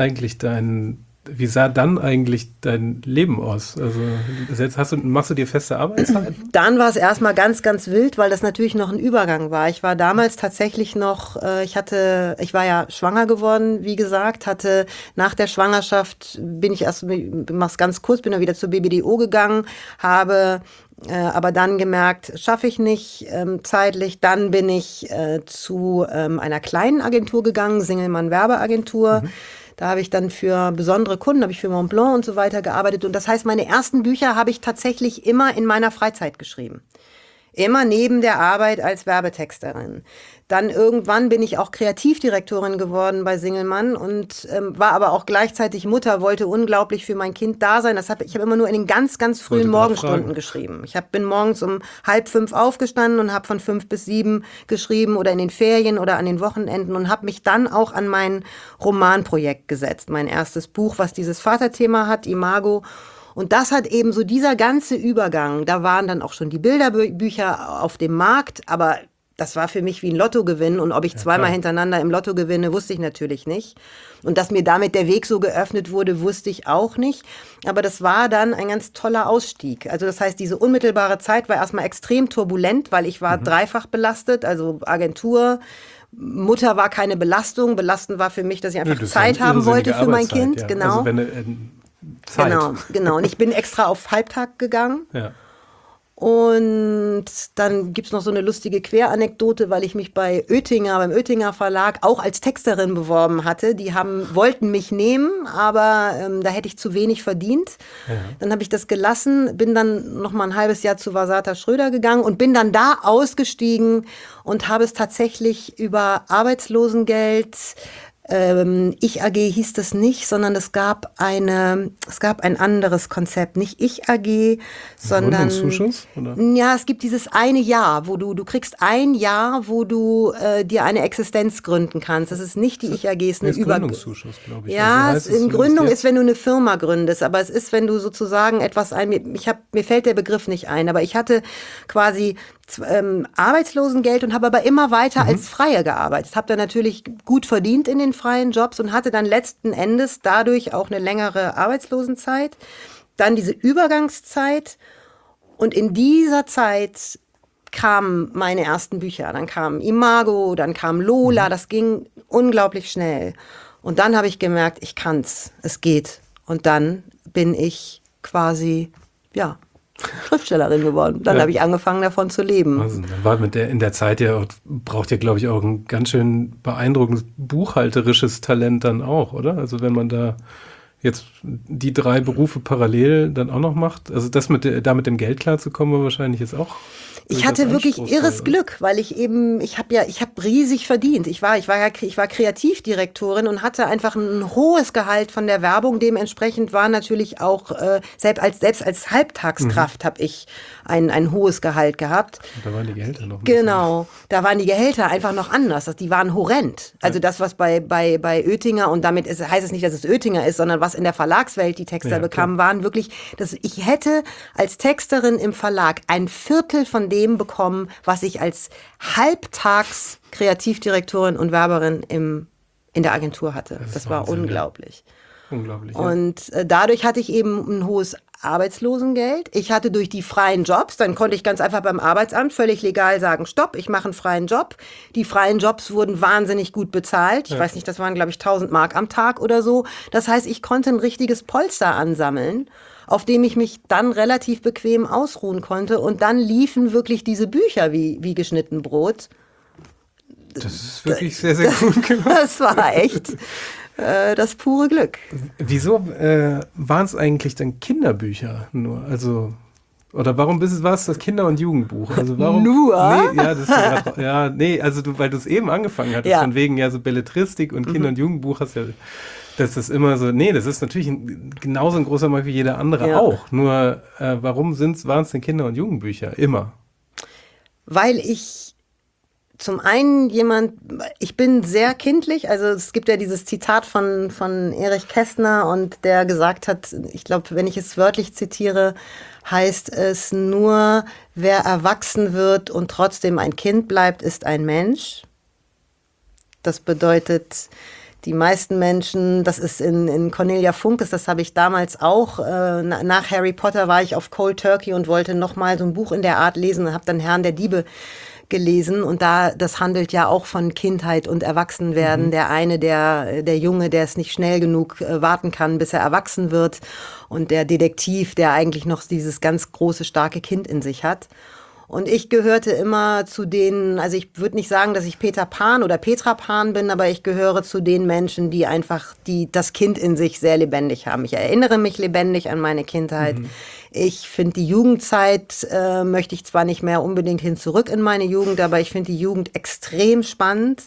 sah dann eigentlich dein Leben aus? Also machst du dir feste Arbeitszeiten? Dann war es erstmal ganz, ganz wild, weil das natürlich noch ein Übergang war. Ich war damals tatsächlich noch, ich war ja schwanger geworden, wie gesagt, hatte nach der Schwangerschaft mach's ganz kurz, bin dann wieder zur BBDO gegangen, habe aber dann gemerkt, schaffe ich nicht zeitlich. Dann bin ich zu einer kleinen Agentur gegangen, Singelmann Werbeagentur. Da habe ich dann für besondere Kunden, für Montblanc und so weiter gearbeitet. Und das heißt, meine ersten Bücher habe ich tatsächlich immer in meiner Freizeit geschrieben. Immer neben der Arbeit als Werbetexterin. Dann irgendwann bin ich auch Kreativdirektorin geworden bei Singelmann und war aber auch gleichzeitig Mutter, wollte unglaublich für mein Kind da sein. Ich habe immer nur in den ganz, ganz frühen Morgenstunden geschrieben. Bin morgens um 4:30 aufgestanden und habe von 5 bis 7 geschrieben oder in den Ferien oder an den Wochenenden und habe mich dann auch an mein Romanprojekt gesetzt. Mein erstes Buch, was dieses Vaterthema hat, Imago. Und das hat eben so dieser ganze Übergang, da waren dann auch schon die Bilderbücher auf dem Markt, aber das war für mich wie ein Lottogewinn und ob ich zweimal hintereinander im Lotto gewinne, wusste ich natürlich nicht. Und dass mir damit der Weg so geöffnet wurde, wusste ich auch nicht. Aber das war dann ein ganz toller Ausstieg. Also das heißt, diese unmittelbare Zeit war erstmal extrem turbulent, weil ich war dreifach belastet, also Agentur, Mutter war keine Belastung. Belastend war für mich, dass ich einfach Zeit haben wollte für mein Kind. Ja. Genau. Also Zeit. Genau. Und ich bin extra auf Halbtag gegangen. Ja. Und dann gibt's noch so eine lustige Queranekdote, weil ich mich beim Oetinger Verlag auch als Texterin beworben hatte. Die wollten mich nehmen, aber da hätte ich zu wenig verdient. Ja. Dann habe ich das gelassen, bin dann noch mal ein halbes Jahr zu Vasata Schröder gegangen und bin dann da ausgestiegen und habe es tatsächlich über Arbeitslosengeld, Ich AG hieß das nicht, sondern es gab ein anderes Konzept. Nicht Ich AG, sondern... Gründungszuschuss, oder? Ja, es gibt dieses eine Jahr, wo du kriegst ein Jahr, wo du dir eine Existenz gründen kannst. Das ist nicht die Ich AG, ist eine Gründungszuschuss, glaube ich. Ja, also in Gründung ist, wenn du eine Firma gründest, aber es ist, wenn du sozusagen mir fällt der Begriff nicht ein, aber ich hatte quasi Arbeitslosengeld und habe aber immer weiter als Freie gearbeitet. Habe dann natürlich gut verdient in den freien Jobs und hatte dann letzten Endes dadurch auch eine längere Arbeitslosenzeit. Dann diese Übergangszeit und in dieser Zeit kamen meine ersten Bücher. Dann kam Imago, dann kam Lola, das ging unglaublich schnell. Und dann habe ich gemerkt, ich kann's, es geht. Und dann bin ich quasi, Schriftstellerin geworden. Dann habe ich angefangen, davon zu leben. Also, dann war in der Zeit braucht ihr, glaube ich, auch ein ganz schön beeindruckendes buchhalterisches Talent dann auch, oder? Also wenn man da jetzt die 3 Berufe parallel dann auch noch macht, also das mit dem Geld klarzukommen, war wahrscheinlich jetzt auch. Ich hatte wirklich irres Glück, weil ich habe riesig verdient. Ich war Kreativdirektorin und hatte einfach ein hohes Gehalt von der Werbung. Dementsprechend war natürlich auch, selbst als Halbtagskraft habe ich ein hohes Gehalt gehabt. Und da waren die Gehälter noch. Genau, da waren die Gehälter einfach noch anders. Die waren horrend. Also das, was bei Oetinger, und damit heißt es nicht, dass es Oetinger ist, sondern was in der Verlagswelt die Texter bekamen, waren wirklich, ich hätte als Texterin im Verlag 1/4 von dem bekommen, was ich als Halbtags Kreativdirektorin und Werberin in der Agentur hatte. Das war unglaublich. unglaublich. Und dadurch hatte ich eben ein hohes Arbeitslosengeld. Ich hatte durch die freien Jobs, dann konnte ich ganz einfach beim Arbeitsamt völlig legal sagen, stopp, ich mache einen freien Job. Die freien Jobs wurden wahnsinnig gut bezahlt. Ich weiß nicht, das waren, glaube ich, 1.000 Mark am Tag oder so. Das heißt, ich konnte ein richtiges Polster ansammeln, auf dem ich mich dann relativ bequem ausruhen konnte. Und dann liefen wirklich diese Bücher wie geschnitten Brot. Das ist wirklich sehr, sehr gut gemacht. Das war echt das pure Glück. Wieso waren es eigentlich dann Kinderbücher nur? Also, oder warum war es das Kinder- und Jugendbuch? Also warum? Nur? Nee, ja, das war grad, ja, nee, also weil du es eben angefangen hattest, von wegen ja so Belletristik und Kinder- und Jugendbuch hast ja, das ist immer so, nee, das ist natürlich genauso ein großer Markt wie jeder andere auch. Nur, warum waren es denn Kinder- und Jugendbücher? Immer. Weil ich zum einen ich bin sehr kindlich, also es gibt ja dieses Zitat von Erich Kästner und der gesagt hat, ich glaube, wenn ich es wörtlich zitiere, heißt es nur, wer erwachsen wird und trotzdem ein Kind bleibt, ist ein Mensch. Das bedeutet, die meisten Menschen, das ist in Cornelia Funkes, das habe ich damals auch, nach Harry Potter war ich auf Cold Turkey und wollte nochmal so ein Buch in der Art lesen und habe dann Herrn der Diebe gelesen und das handelt ja auch von Kindheit und Erwachsenwerden. Der eine, der Junge, der es nicht schnell genug warten kann, bis er erwachsen wird und der Detektiv, der eigentlich noch dieses ganz große, starke Kind in sich hat. Und ich gehörte immer zu denen, also ich würde nicht sagen, dass ich Peter Pan oder Petra Pan bin, aber ich gehöre zu den Menschen, die einfach das Kind in sich sehr lebendig haben. Ich erinnere mich lebendig an meine Kindheit. Ich finde die Jugendzeit, möchte ich zwar nicht mehr unbedingt hin zurück in meine Jugend, aber ich finde die Jugend extrem spannend.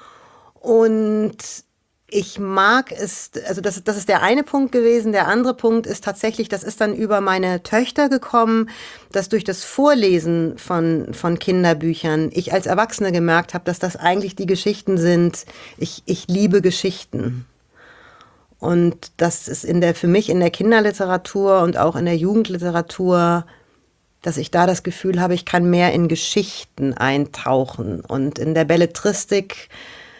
Und ich mag es, also das ist der eine Punkt gewesen. Der andere Punkt ist tatsächlich, das ist dann über meine Töchter gekommen, dass durch das Vorlesen von Kinderbüchern ich als Erwachsene gemerkt habe, dass das eigentlich die Geschichten sind. Ich liebe Geschichten. Und das ist für mich in der Kinderliteratur und auch in der Jugendliteratur, dass ich da das Gefühl habe, ich kann mehr in Geschichten eintauchen. Und in der Belletristik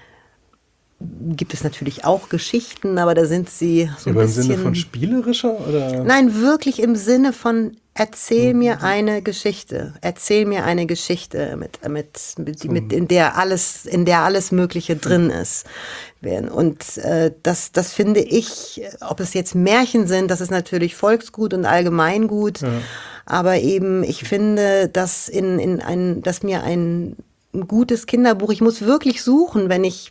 gibt es natürlich auch Geschichten, aber da sind sie so ein bisschen... Im Sinne von spielerischer, oder? Nein, wirklich im Sinne von erzähl mir eine Geschichte. Erzähl mir eine Geschichte, in der alles Mögliche drin ist. Und das finde ich, ob es jetzt Märchen sind, das ist natürlich Volksgut und Allgemeingut, aber eben ich finde, dass dass mir ein gutes Kinderbuch. Ich muss wirklich suchen, wenn ich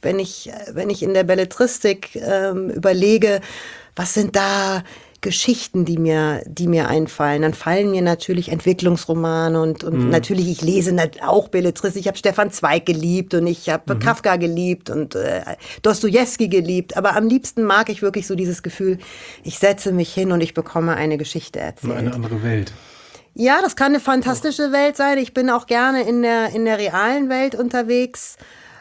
in der Belletristik überlege, was sind da Geschichten, die mir einfallen. Dann fallen mir natürlich Entwicklungsromane und natürlich, ich lese auch Belletristik. Ich habe Stefan Zweig geliebt und ich habe Kafka geliebt und Dostojewski geliebt. Aber am liebsten mag ich wirklich so dieses Gefühl, ich setze mich hin und ich bekomme eine Geschichte erzählt. Eine andere Welt. Ja, das kann eine fantastische Welt sein. Ich bin auch gerne in der realen Welt unterwegs.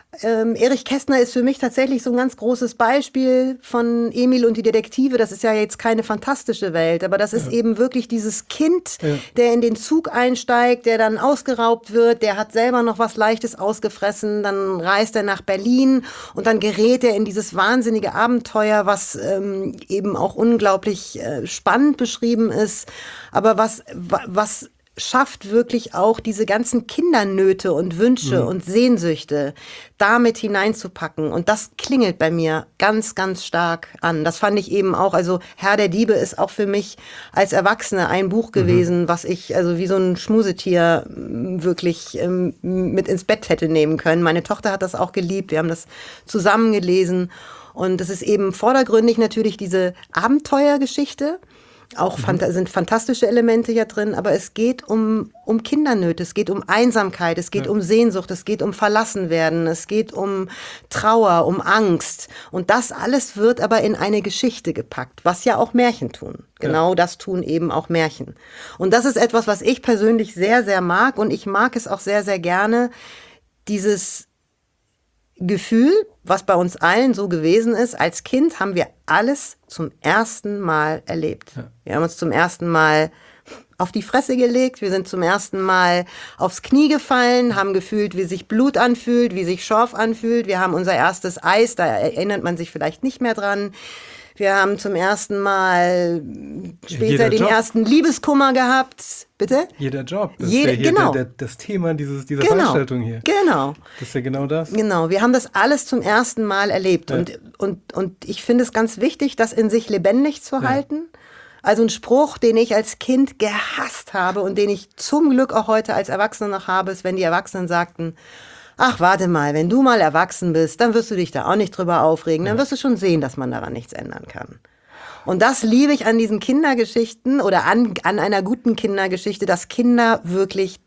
Erich Kästner ist für mich tatsächlich so ein ganz großes Beispiel von Emil und die Detektive. Das ist ja jetzt keine fantastische Welt, aber das ist eben wirklich dieses Kind, der in den Zug einsteigt, der dann ausgeraubt wird, der hat selber noch was Leichtes ausgefressen, dann reist er nach Berlin und dann gerät er in dieses wahnsinnige Abenteuer, was eben auch unglaublich spannend beschrieben ist, aber was schafft wirklich auch diese ganzen Kindernöte und Wünsche und Sehnsüchte damit hineinzupacken. Und das klingelt bei mir ganz, ganz stark an. Das fand ich eben auch, also Herr der Diebe ist auch für mich als Erwachsene ein Buch gewesen, was ich also wie so ein Schmusetier wirklich mit ins Bett hätte nehmen können. Meine Tochter hat das auch geliebt. Wir haben das zusammen gelesen. Und es ist eben vordergründig natürlich diese Abenteuergeschichte. Auch sind fantastische Elemente ja drin, aber es geht um Kindernöte, es geht um Einsamkeit, es geht um Sehnsucht, es geht um Verlassenwerden, es geht um Trauer, um Angst. Und das alles wird aber in eine Geschichte gepackt, was ja auch Märchen tun. Genau das tun eben auch Märchen. Und das ist etwas, was ich persönlich sehr, sehr mag und ich mag es auch sehr, sehr gerne, dieses Gefühl, was bei uns allen so gewesen ist, als Kind haben wir alles zum ersten Mal erlebt. Ja. Wir haben uns zum ersten Mal auf die Fresse gelegt, wir sind zum ersten Mal aufs Knie gefallen, haben gefühlt, wie sich Blut anfühlt, wie sich Schorf anfühlt. Wir haben unser erstes Eis, da erinnert man sich vielleicht nicht mehr dran. Wir haben zum ersten Mal später den ersten Liebeskummer gehabt. Bitte? Jeder Job. Das ist ja hier genau. das Thema dieser Veranstaltung hier. Genau. Das ist ja genau das. Genau, wir haben das alles zum ersten Mal erlebt. Ja. Und ich finde es ganz wichtig, das in sich lebendig zu halten. Also ein Spruch, den ich als Kind gehasst habe und den ich zum Glück auch heute als Erwachsene noch habe, ist, wenn die Erwachsenen sagten, ach, warte mal, wenn du mal erwachsen bist, dann wirst du dich da auch nicht drüber aufregen. Dann wirst du schon sehen, dass man daran nichts ändern kann. Und das liebe ich an diesen Kindergeschichten oder an einer guten Kindergeschichte, dass Kinder wirklich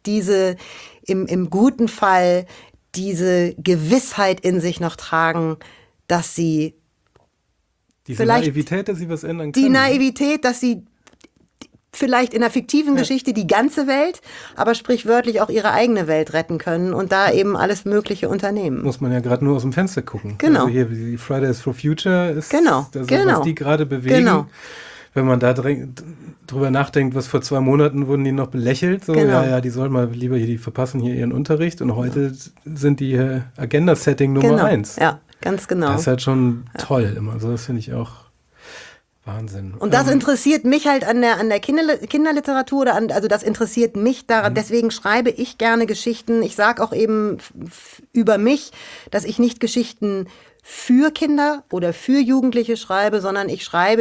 im guten Fall diese Gewissheit in sich noch tragen, dass sie diese Naivität, dass sie was ändern können. Die Naivität, dass sie vielleicht in einer fiktiven Geschichte die ganze Welt, aber sprichwörtlich auch ihre eigene Welt retten können und da eben alles Mögliche unternehmen. Muss man ja gerade nur aus dem Fenster gucken. Genau. Also hier die Fridays for Future ist was die gerade bewegen. Genau. Wenn man da drüber nachdenkt, was vor 2 Monaten wurden die noch belächelt, so die sollen mal lieber hier, die verpassen hier ihren Unterricht und heute sind die Agenda-Setting Nummer 1. Ja, ganz genau. Das ist halt schon toll immer. Also das finde ich auch Wahnsinn. Und das interessiert mich halt an der Kinderliteratur also das interessiert mich daran. Deswegen schreibe ich gerne Geschichten. Ich sage auch eben über mich, dass ich nicht Geschichten für Kinder oder für Jugendliche schreibe, sondern ich schreibe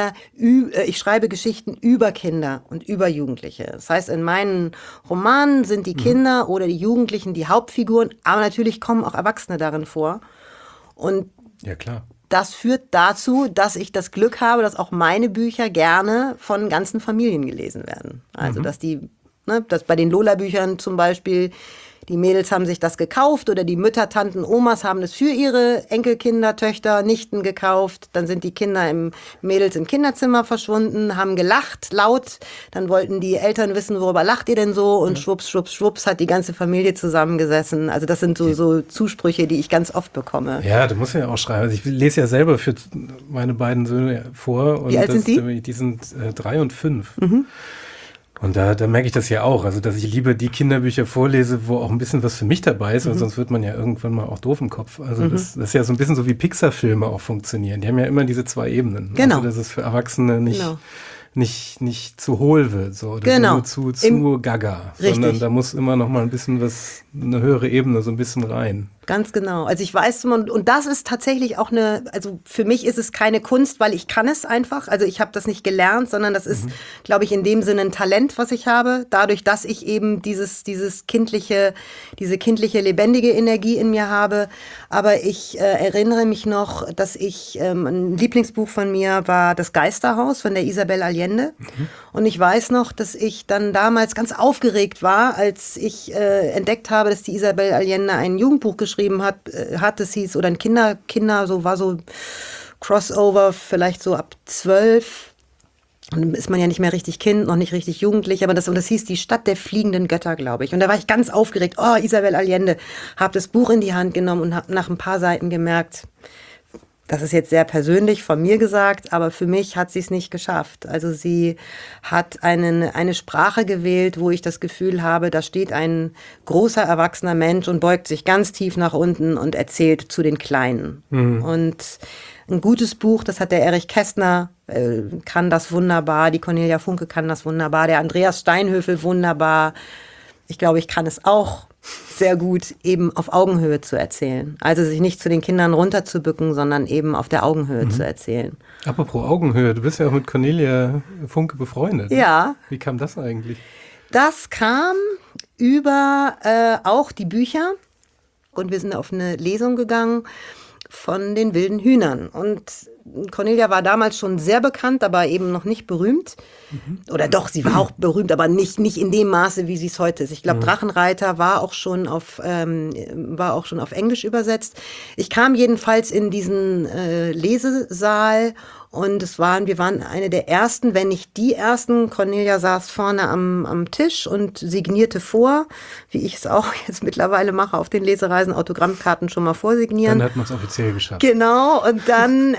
Geschichten über Kinder und über Jugendliche. Das heißt, in meinen Romanen sind die Kinder oder die Jugendlichen die Hauptfiguren, aber natürlich kommen auch Erwachsene darin vor. Und ja, klar. Das führt dazu, dass ich das Glück habe, dass auch meine Bücher gerne von ganzen Familien gelesen werden. Also, dass dass bei den Lola-Büchern zum Beispiel, die Mädels haben sich das gekauft oder die Mütter, Tanten, Omas haben es für ihre Enkelkinder, Töchter, Nichten gekauft. Dann sind die Mädels im Kinderzimmer verschwunden, haben gelacht, laut. Dann wollten die Eltern wissen, worüber lacht ihr denn so? Und schwupps, schwupps, schwupps hat die ganze Familie zusammengesessen. Also das sind so Zusprüche, die ich ganz oft bekomme. Ja, du musst ja auch schreiben. Also ich lese ja selber für meine beiden Söhne vor. Und wie alt sind die? Die sind 3 und 5. Und da merke ich das ja auch, also dass ich lieber die Kinderbücher vorlese, wo auch ein bisschen was für mich dabei ist, weil sonst wird man ja irgendwann mal auch doof im Kopf. Also das ist ja so ein bisschen so wie Pixar-Filme auch funktionieren. Die haben ja immer diese 2 Ebenen. Genau. Also dass es für Erwachsene nicht zu hohl wird, so, oder nur zu gaga. Richtig. Sondern da muss immer noch mal ein bisschen eine höhere Ebene, so ein bisschen rein. Ganz genau. Also ich weiß, und das ist tatsächlich auch also für mich ist es keine Kunst, weil ich kann es einfach. Also ich habe das nicht gelernt, sondern das ist, glaube ich, in dem Sinne ein Talent, was ich habe. Dadurch, dass ich eben diese kindliche, lebendige Energie in mir habe. Aber ich erinnere mich noch, dass ein Lieblingsbuch von mir war Das Geisterhaus von der Isabel Allende. Und ich weiß noch, dass ich dann damals ganz aufgeregt war, als ich entdeckt habe, dass die Isabel Allende ein Jugendbuch geschrieben hat, das hieß, oder ein war so Crossover, vielleicht so ab 12. Dann ist man ja nicht mehr richtig Kind, noch nicht richtig Jugendlich, aber das hieß Die Stadt der fliegenden Götter, glaube ich. Und da war ich ganz aufgeregt. Oh, Isabel Allende, habe das Buch in die Hand genommen und habe nach ein paar Seiten gemerkt, das ist jetzt sehr persönlich von mir gesagt, aber für mich hat sie es nicht geschafft. Also sie hat eine Sprache gewählt, wo ich das Gefühl habe, da steht ein großer erwachsener Mensch und beugt sich ganz tief nach unten und erzählt zu den Kleinen. Und ein gutes Buch, das hat der Erich Kästner, kann das wunderbar, die Cornelia Funke kann das wunderbar, der Andreas Steinhöfel wunderbar. Ich glaube, ich kann es auch sehr gut, eben auf Augenhöhe zu erzählen. Also sich nicht zu den Kindern runterzubücken, sondern eben auf der Augenhöhe zu erzählen. Apropos Augenhöhe, du bist ja auch mit Cornelia Funke befreundet. Ja. Wie kam das eigentlich? Das kam über auch die Bücher und wir sind auf eine Lesung gegangen von den wilden Hühnern. Und Cornelia war damals schon sehr bekannt, aber eben noch nicht berühmt. Oder doch, sie war auch berühmt, aber nicht in dem Maße, wie sie es heute ist. Ich glaube, Drachenreiter war auch schon auf Englisch übersetzt. Ich kam jedenfalls in diesen Lesesaal und wir waren eine der ersten, wenn nicht die ersten. Cornelia saß vorne am Tisch und signierte vor, wie ich es auch jetzt mittlerweile mache auf den Lesereisen, Autogrammkarten schon mal vorsignieren. Dann hat man es offiziell geschafft. Genau, und dann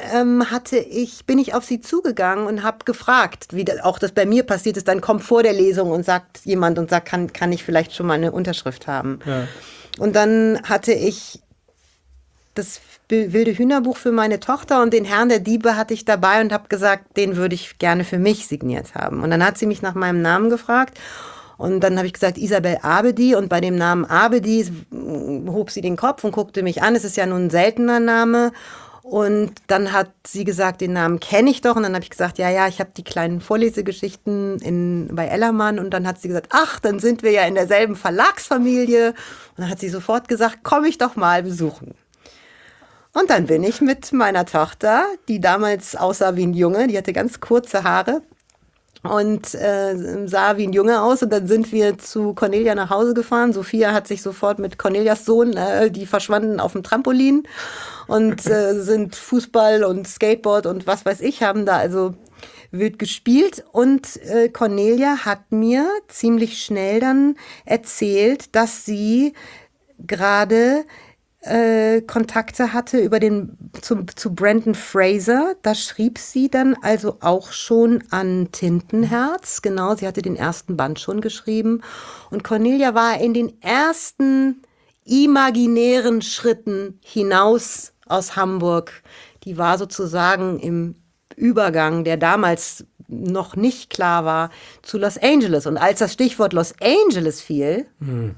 bin ich auf sie zugegangen und habe gefragt, wie auch das bei mir passiert ist. Dann kommt vor der Lesung und sagt jemand kann ich vielleicht schon mal eine Unterschrift haben. Ja. Und dann hatte ich das wilde Hühnerbuch für meine Tochter und den Herrn der Diebe hatte ich dabei und habe gesagt, den würde ich gerne für mich signiert haben. Und dann hat sie mich nach meinem Namen gefragt. Und dann habe ich gesagt, Isabel Abedi. Und bei dem Namen Abedi hob sie den Kopf und guckte mich an. Es ist ja nun ein seltener Name. Und dann hat sie gesagt, den Namen kenne ich doch. Und dann habe ich gesagt, ja, ich habe die kleinen Vorlesegeschichten bei Ellermann. Und dann hat sie gesagt, ach, dann sind wir ja in derselben Verlagsfamilie. Und dann hat sie sofort gesagt, komm ich doch mal besuchen. Und dann bin ich mit meiner Tochter, die damals aussah wie ein Junge, die hatte ganz kurze Haare und sah wie ein Junge aus. Und dann sind wir zu Cornelia nach Hause gefahren. Sophia hat sich sofort mit Cornelias Sohn, die verschwanden auf dem Trampolin und sind Fußball und Skateboard und was weiß ich, haben da also wild gespielt. Und Cornelia hat mir ziemlich schnell dann erzählt, dass sie gerade Kontakte hatte zu Brendan Fraser. Da schrieb sie dann also auch schon an Tintenherz. Genau, sie hatte den ersten Band schon geschrieben. Und Cornelia war in den ersten imaginären Schritten hinaus aus Hamburg. Die war sozusagen im Übergang, der damals noch nicht klar war, zu Los Angeles. Und als das Stichwort Los Angeles fiel,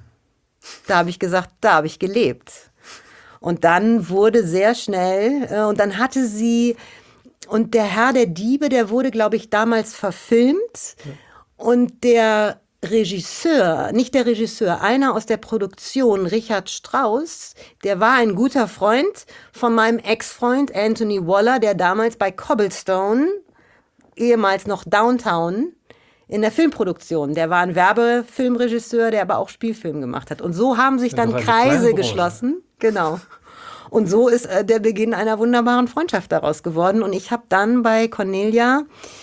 da habe ich gesagt, da habe ich gelebt. Und dann wurde sehr schnell, und dann hatte sie, und der Herr der Diebe, der wurde, glaube ich, damals verfilmt. Ja. Und der Regisseur, nicht der Regisseur, einer aus der Produktion, Richard Strauss, der war ein guter Freund von meinem Ex-Freund Anthony Waller, der damals bei Cobblestone, ehemals noch Downtown, in der Filmproduktion. Der war ein Werbefilmregisseur, der aber auch Spielfilm gemacht hat. Und so haben sich dann Kreise geschlossen. Genau. Und so ist der Beginn einer wunderbaren Freundschaft daraus geworden. Und ich habe dann bei Cornelia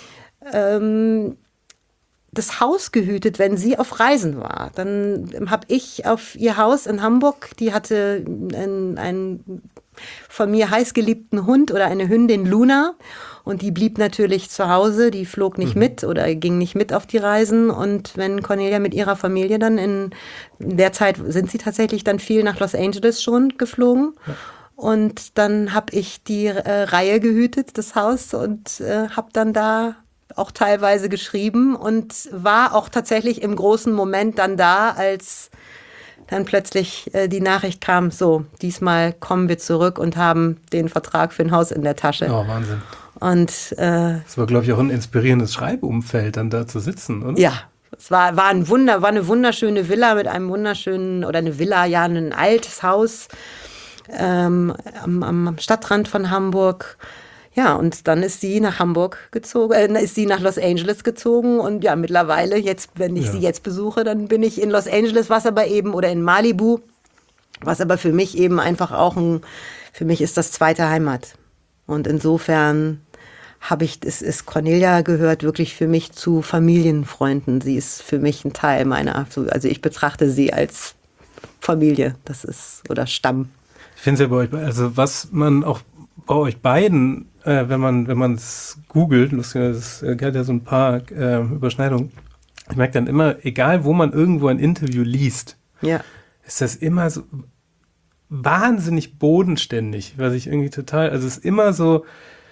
das Haus gehütet, wenn sie auf Reisen war. Dann habe ich auf ihr Haus in Hamburg, die hatte einen von mir heißgeliebten Hund oder eine Hündin, Luna. Und die blieb natürlich zu Hause, die flog nicht mit oder ging nicht mit auf die Reisen. Und wenn Cornelia mit ihrer Familie dann in der Zeit sind sie tatsächlich dann viel nach Los Angeles schon geflogen. Ja. Und dann habe ich die Reihe gehütet, das Haus, und habe dann da auch teilweise geschrieben und war auch tatsächlich im großen Moment dann da, als dann plötzlich die Nachricht kam, so, diesmal kommen wir zurück und haben den Vertrag für ein Haus in der Tasche. Oh, Wahnsinn. Und das war, glaube ich, auch ein inspirierendes Schreibumfeld, dann da zu sitzen, oder? Ja, es war eine wunderschöne Villa mit einem wunderschönen, oder eine Villa, ja, ein altes Haus am Stadtrand von Hamburg. Ja, und dann ist sie nach Hamburg gezogen, ist sie nach Los Angeles gezogen und ja, mittlerweile, jetzt, wenn ich sie jetzt besuche, dann bin ich in Los Angeles, was aber eben, oder in Malibu, was aber für mich eben einfach auch für mich ist das zweite Heimat. Und insofern ist Cornelia gehört wirklich für mich zu Familienfreunden. Sie ist für mich ein Teil also ich betrachte sie als Familie, oder Stamm. Ich finde es ja bei euch, also was man auch bei euch beiden, wenn man es googelt, es hat ja so ein paar Überschneidungen, ich merke dann immer, egal wo man irgendwo ein Interview liest, ist das immer so wahnsinnig bodenständig, was ich irgendwie total, also es ist immer so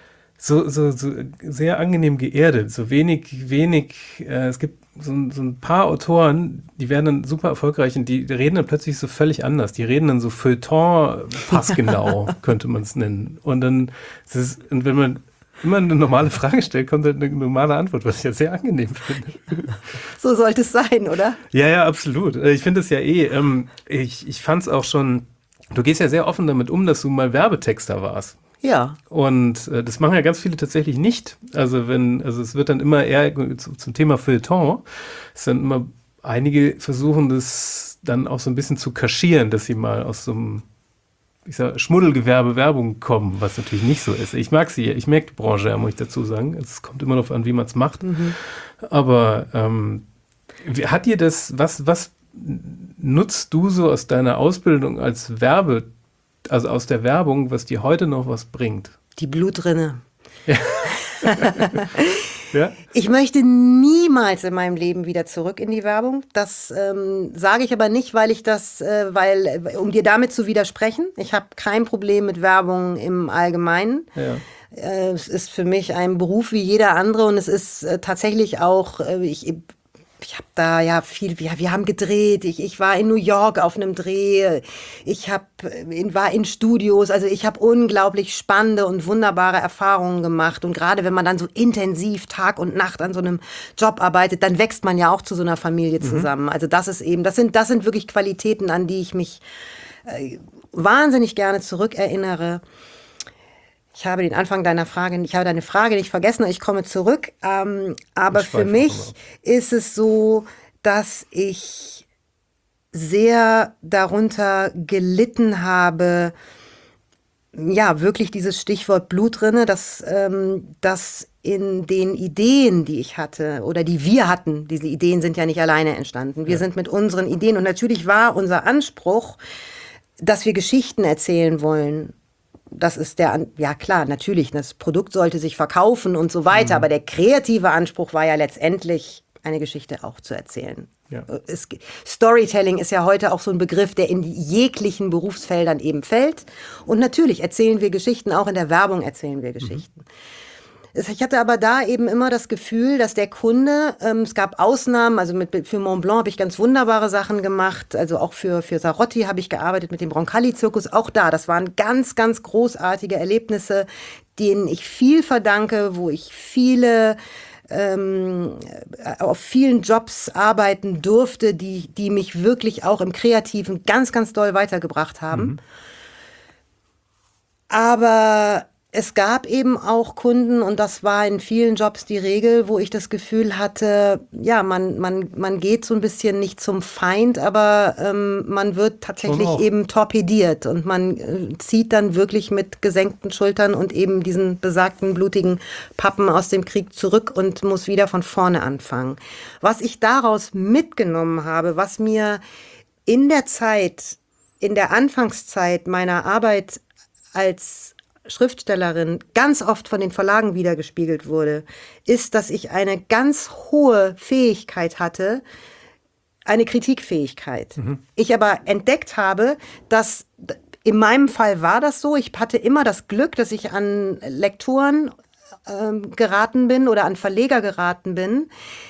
sehr angenehm geerdet, so wenig, es gibt so ein paar Autoren, die werden dann super erfolgreich und die reden dann plötzlich so völlig anders. Die reden dann so Feuilleton passgenau, könnte man es nennen. Und dann und wenn man immer eine normale Frage stellt, kommt dann eine normale Antwort, was ich ja sehr angenehm finde. So sollte es sein, oder? Ja, absolut. Ich finde es ja ich fand es auch schon, du gehst ja sehr offen damit um, dass du mal Werbetexter warst. Ja. Und das machen ja ganz viele tatsächlich nicht. Also es wird dann immer eher zum Thema Feuilleton, es sind immer einige versuchen das dann auch so ein bisschen zu kaschieren, dass sie mal aus so einem, Schmuddelgewerbe Werbung kommen, was natürlich nicht so ist. Ich mag die Branche, ja, muss ich dazu sagen. Es kommt immer darauf an, wie man es macht. Aber hat dir das, was nutzt du so aus deiner Ausbildung als also aus der Werbung, was dir heute noch was bringt? Die Blutrinne. Ja. Ja? Ich möchte niemals in meinem Leben wieder zurück in die Werbung. Das sage ich aber nicht, um dir damit zu widersprechen. Ich habe kein Problem mit Werbung im Allgemeinen. Ja. Es ist für mich ein Beruf wie jeder andere und es ist tatsächlich auch, ich habe da ja viel, wir haben gedreht, ich war in New York auf einem Dreh, war in Studios, also ich habe unglaublich spannende und wunderbare Erfahrungen gemacht und gerade wenn man dann so intensiv Tag und Nacht an so einem Job arbeitet, dann wächst man ja auch zu so einer Familie zusammen. Also das ist eben, das sind wirklich Qualitäten, an die ich mich wahnsinnig gerne zurückerinnere. Ich habe den Anfang deiner Frage, ich habe deine Frage nicht vergessen, ich komme zurück. Aber für mich ist es so, dass ich sehr darunter gelitten habe, ja, wirklich dieses Stichwort Blutrinne, dass in den Ideen, die ich hatte oder die wir hatten, diese Ideen sind ja nicht alleine entstanden. Wir sind mit unseren Ideen und natürlich war unser Anspruch, dass wir Geschichten erzählen wollen. Das ist ja klar, natürlich, das Produkt sollte sich verkaufen und so weiter, aber der kreative Anspruch war ja letztendlich, eine Geschichte auch zu erzählen. Ja. Storytelling ist ja heute auch so ein Begriff, der in jeglichen Berufsfeldern eben fällt. Und natürlich erzählen wir Geschichten, auch in der Werbung erzählen wir Geschichten. Ich hatte aber da eben immer das Gefühl, dass der Kunde, es gab Ausnahmen, also für Mont Blanc habe ich ganz wunderbare Sachen gemacht, also auch für Sarotti habe ich gearbeitet mit dem Roncalli-Zirkus, auch da, das waren ganz, ganz großartige Erlebnisse, denen ich viel verdanke, wo ich auf vielen Jobs arbeiten durfte, die mich wirklich auch im Kreativen ganz, ganz doll weitergebracht haben. Aber es gab eben auch Kunden, und das war in vielen Jobs die Regel, wo ich das Gefühl hatte, ja, man geht so ein bisschen nicht zum Feind, aber man wird tatsächlich eben torpediert und man zieht dann wirklich mit gesenkten Schultern und eben diesen besagten blutigen Pappen aus dem Krieg zurück und muss wieder von vorne anfangen. Was ich daraus mitgenommen habe, was mir in der Anfangszeit meiner Arbeit als Schriftstellerin ganz oft von den Verlagen wiedergespiegelt wurde, ist, dass ich eine ganz hohe Fähigkeit hatte, eine Kritikfähigkeit. Ich aber entdeckt habe, dass in meinem Fall war das so, ich hatte immer das Glück, dass ich an Lektoren geraten bin oder an Verleger geraten bin,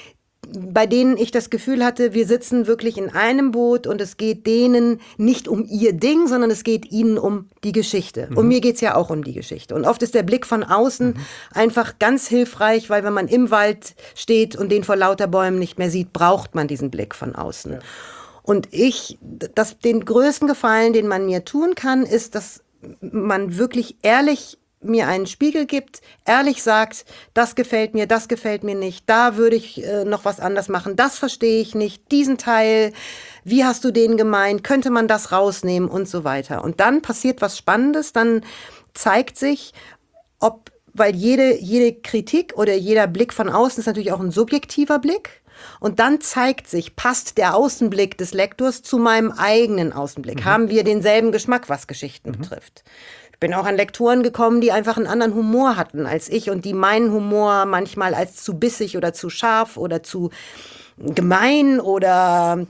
bei denen ich das Gefühl hatte, wir sitzen wirklich in einem Boot und es geht denen nicht um ihr Ding, sondern es geht ihnen um die Geschichte. Und mir geht's ja auch um die Geschichte. Und oft ist der Blick von außen einfach ganz hilfreich, weil wenn man im Wald steht und den vor lauter Bäumen nicht mehr sieht, braucht man diesen Blick von außen. Ja. Und den größten Gefallen, den man mir tun kann, ist, dass man wirklich ehrlich mir einen Spiegel gibt, ehrlich sagt, das gefällt mir nicht, da würde ich noch was anders machen, das verstehe ich nicht, diesen Teil, wie hast du den gemeint, könnte man das rausnehmen und so weiter. Und dann passiert was Spannendes, dann zeigt sich, weil jede Kritik oder jeder Blick von außen ist natürlich auch ein subjektiver Blick. Und dann zeigt sich, passt der Außenblick des Lektors zu meinem eigenen Außenblick? Haben wir denselben Geschmack, was Geschichten betrifft? Ich bin auch an Lektoren gekommen, die einfach einen anderen Humor hatten als ich und die meinen Humor manchmal als zu bissig oder zu scharf oder zu gemein oder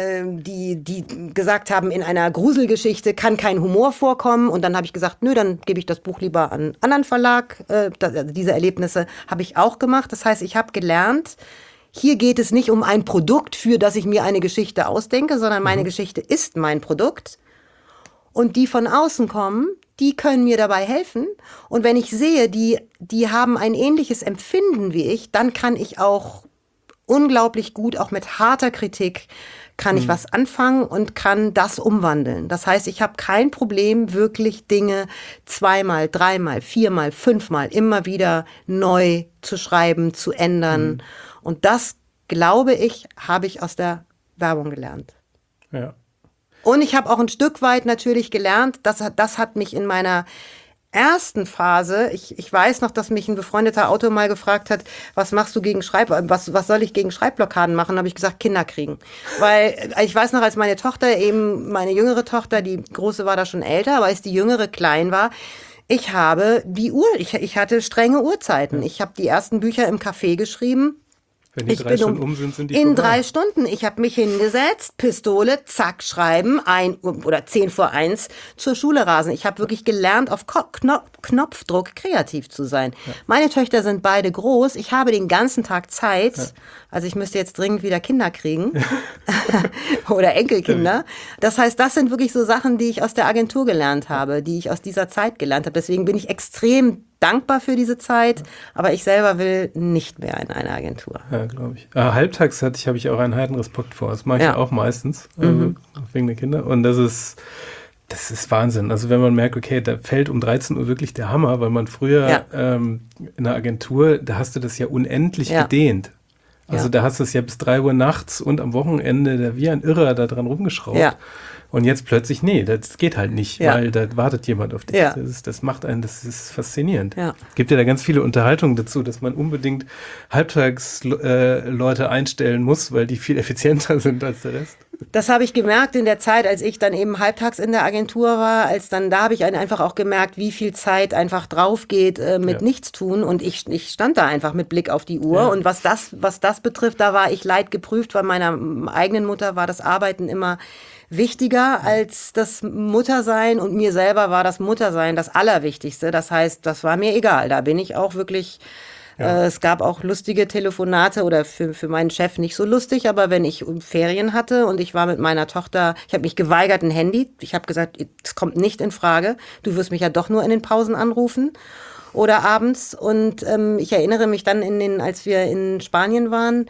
die gesagt haben, in einer Gruselgeschichte kann kein Humor vorkommen. Und dann habe ich gesagt, nö, dann gebe ich das Buch lieber an einen anderen Verlag. Diese Erlebnisse habe ich auch gemacht. Das heißt, ich habe gelernt, hier geht es nicht um ein Produkt, für das ich mir eine Geschichte ausdenke, sondern meine Geschichte ist mein Produkt. Und die von außen kommen, die können mir dabei helfen. Und wenn ich sehe, die haben ein ähnliches Empfinden wie ich, dann kann ich auch unglaublich gut, auch mit harter Kritik, kann ich was anfangen und kann das umwandeln. Das heißt, ich habe kein Problem, wirklich Dinge 2-mal, 3-mal, 4-mal, 5-mal immer wieder neu zu schreiben, zu ändern. Und das, glaube ich, habe ich aus der Werbung gelernt. Ja. Und ich habe auch ein Stück weit natürlich gelernt, das hat mich in meiner ersten Phase, ich weiß noch, dass mich ein befreundeter Autor mal gefragt hat, was machst du gegen was soll ich gegen Schreibblockaden machen? Habe ich gesagt, Kinder kriegen. Weil ich weiß noch, als meine jüngere Tochter, die große war da schon älter, aber als die jüngere klein war, Ich habe ich hatte strenge Uhrzeiten. Ich habe die ersten Bücher im Café geschrieben. Wenn die 3 Stunden sind die in vorbei. 3 Stunden. Ich habe mich hingesetzt, Pistole, zack, schreiben, 1 oder 10 vor 1 zur Schule rasen. Ich habe wirklich gelernt, auf Knopfdruck kreativ zu sein. Ja. Meine Töchter sind beide groß. Ich habe den ganzen Tag Zeit. Ja. Also ich müsste jetzt dringend wieder Kinder kriegen. Oder Enkelkinder. Das heißt, das sind wirklich so Sachen, die ich aus der Agentur gelernt habe, die ich aus dieser Zeit gelernt habe. Deswegen bin ich extrem dankbar für diese Zeit, aber ich selber will nicht mehr in eine Agentur. Ja, glaube ich. Halbtags habe ich auch einen Heidenrespekt vor. Das mache ich ja auch meistens, wegen der Kinder. Und das ist Wahnsinn. Also wenn man merkt, okay, da fällt um 13 Uhr wirklich der Hammer, weil man früher in der Agentur, da hast du das ja unendlich gedehnt. Also da hast du es ja bis 3 Uhr nachts und am Wochenende da wie ein Irrer da dran rumgeschraubt. Ja. Und jetzt plötzlich, nee, das geht halt nicht, weil da wartet jemand auf dich. Ja. Das ist faszinierend. Ja. Gibt ja da ganz viele Unterhaltungen dazu, dass man unbedingt halbtags Leute einstellen muss, weil die viel effizienter sind als der Rest. Das habe ich gemerkt in der Zeit, als ich dann eben halbtags in der Agentur war, da habe ich einfach auch gemerkt, wie viel Zeit einfach drauf geht mit Nichtstun. Und ich stand da einfach mit Blick auf die Uhr. Ja. Und was das betrifft, da war ich leidgeprüft, weil meiner eigenen Mutter war das Arbeiten immer wichtiger als das Muttersein, und mir selber war das Muttersein das Allerwichtigste. Das heißt, das war mir egal. Da bin ich auch wirklich, es gab auch lustige Telefonate oder für meinen Chef nicht so lustig, aber wenn ich Ferien hatte und ich war mit meiner Tochter, ich habe mich geweigert, ein Handy. Ich habe gesagt, es kommt nicht in Frage. Du wirst mich ja doch nur in den Pausen anrufen. Oder abends. Und ich erinnere mich dann als wir in Spanien waren,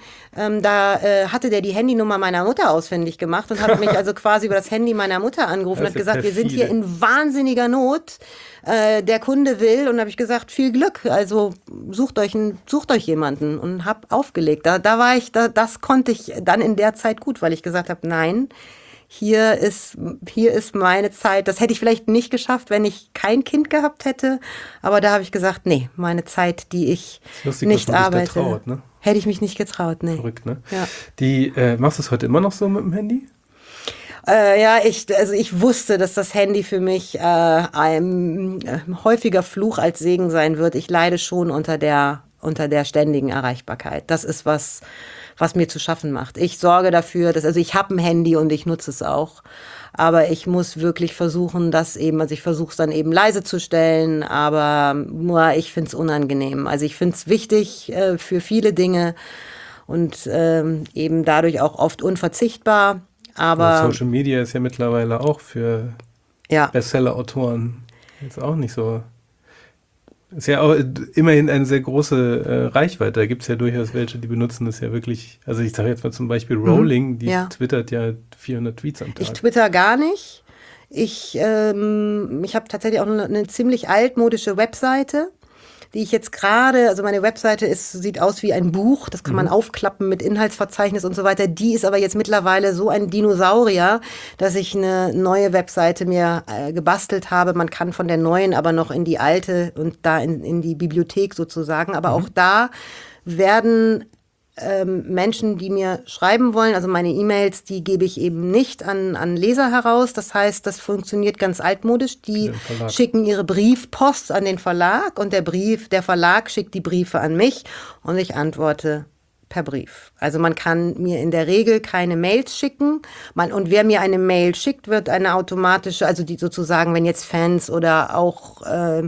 da hatte der die Handynummer meiner Mutter ausfindig gemacht und hat mich also quasi über das Handy meiner Mutter angerufen und hat gesagt, wir sind hier in wahnsinniger Not. Der Kunde will, und habe ich gesagt, viel Glück. Also sucht euch jemanden, und habe aufgelegt. Das konnte ich dann in der Zeit gut, weil ich gesagt habe, nein. Hier ist meine Zeit. Das hätte ich vielleicht nicht geschafft, wenn ich kein Kind gehabt hätte. Aber da habe ich gesagt, nee, meine Zeit, die ich lustig, nicht arbeite, traut, ne? Hätte ich mich nicht getraut. Nee. Verrückt, ne? Ja. Machst du es heute immer noch so mit dem Handy? Ich wusste, dass das Handy für mich ein häufiger Fluch als Segen sein wird. Ich leide schon unter der ständigen Erreichbarkeit. Das ist was mir zu schaffen macht. Ich sorge dafür, ich habe ein Handy und ich nutze es auch. Aber ich muss wirklich versuchen, ich versuche es dann eben leise zu stellen, aber nur ich finde es unangenehm. Also ich finde es wichtig für viele Dinge und eben dadurch auch oft unverzichtbar. Aber Social Media ist ja mittlerweile auch für Bestseller-Autoren jetzt auch nicht so. Ist ja auch immerhin eine sehr große Reichweite. Da gibt es ja durchaus welche, die benutzen das ja wirklich. Also ich sage jetzt mal zum Beispiel Rowling, die twittert ja 400 Tweets am Tag. Ich twitter gar nicht. Ich habe tatsächlich auch eine ziemlich altmodische Webseite, die ich jetzt gerade, also meine Webseite sieht aus wie ein Buch, das kann man aufklappen mit Inhaltsverzeichnis und so weiter. Die ist aber jetzt mittlerweile so ein Dinosaurier, dass ich eine neue Webseite mir gebastelt habe. Man kann von der neuen aber noch in die alte und da in die Bibliothek sozusagen. Aber auch da werden Menschen, die mir schreiben wollen, also meine E-Mails, die gebe ich eben nicht an Leser heraus. Das heißt, das funktioniert ganz altmodisch. Die schicken ihre Briefpost an den Verlag und der Verlag schickt die Briefe an mich und ich antworte per Brief. Also man kann mir in der Regel keine Mails schicken. Und wer mir eine Mail schickt, wird eine automatische, also die sozusagen, wenn jetzt Fans oder auch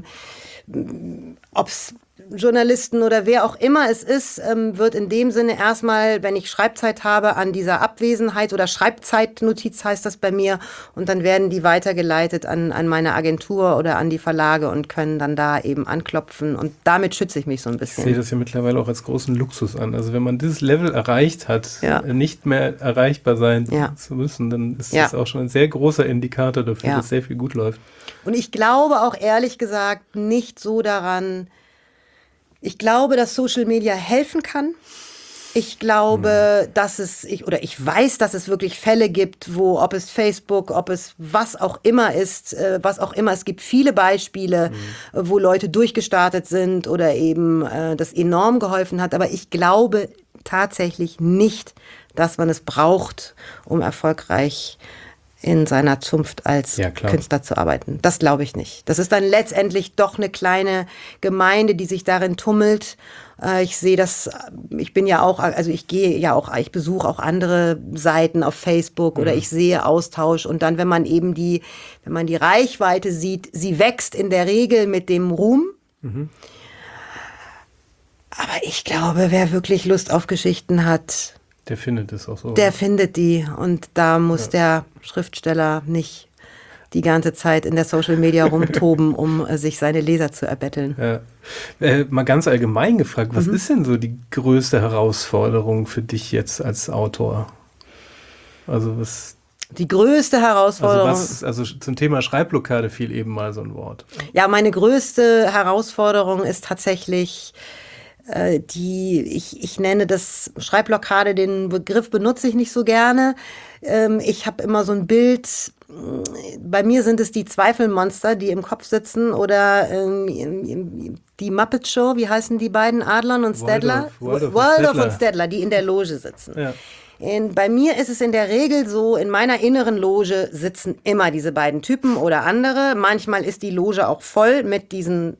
ob's Journalisten oder wer auch immer es ist, wird in dem Sinne erstmal, wenn ich Schreibzeit habe, an dieser Abwesenheit oder Schreibzeitnotiz heißt das bei mir, und dann werden die weitergeleitet an meine Agentur oder an die Verlage und können dann da eben anklopfen, und damit schütze ich mich so ein bisschen. Ich sehe das ja mittlerweile auch als großen Luxus an. Also wenn man dieses Level erreicht hat, nicht mehr erreichbar sein zu müssen, dann ist das auch schon ein sehr großer Indikator dafür, dass sehr viel gut läuft. Und ich glaube auch ehrlich gesagt nicht so daran. Ich glaube, dass Social Media helfen kann. Ich glaube, ich weiß, dass es wirklich Fälle gibt, ob es Facebook, ob es was auch immer ist, Es gibt viele Beispiele, wo Leute durchgestartet sind oder eben das enorm geholfen hat. Aber ich glaube tatsächlich nicht, dass man es braucht, um erfolgreich in seiner Zunft als Künstler zu arbeiten. Das glaube ich nicht. Das ist dann letztendlich doch eine kleine Gemeinde, die sich darin tummelt. Ich sehe das, ich besuche auch andere Seiten auf Facebook oder ich sehe Austausch und dann, wenn man die Reichweite sieht, sie wächst in der Regel mit dem Ruhm. Aber ich glaube, wer wirklich Lust auf Geschichten hat, der findet es auch so. Der findet die und da muss der Schriftsteller nicht die ganze Zeit in der Social Media rumtoben, um sich seine Leser zu erbetteln. Ja. Mal ganz allgemein gefragt, was ist denn so die größte Herausforderung für dich jetzt als Autor? Also was... Die größte Herausforderung... Also zum Thema Schreibblockade fiel eben mal so ein Wort. Ja, meine größte Herausforderung ist tatsächlich... ich nenne das Schreibblockade, den Begriff benutze ich nicht so gerne. Ich habe immer so ein Bild, bei mir sind es die Zweifelmonster, die im Kopf sitzen oder die Muppet Show, wie heißen die beiden, Adlon und Stedler? Waldorf und Stedler, die in der Loge sitzen. Ja. Bei mir ist es in der Regel so, in meiner inneren Loge sitzen immer diese beiden Typen oder andere. Manchmal ist die Loge auch voll mit diesen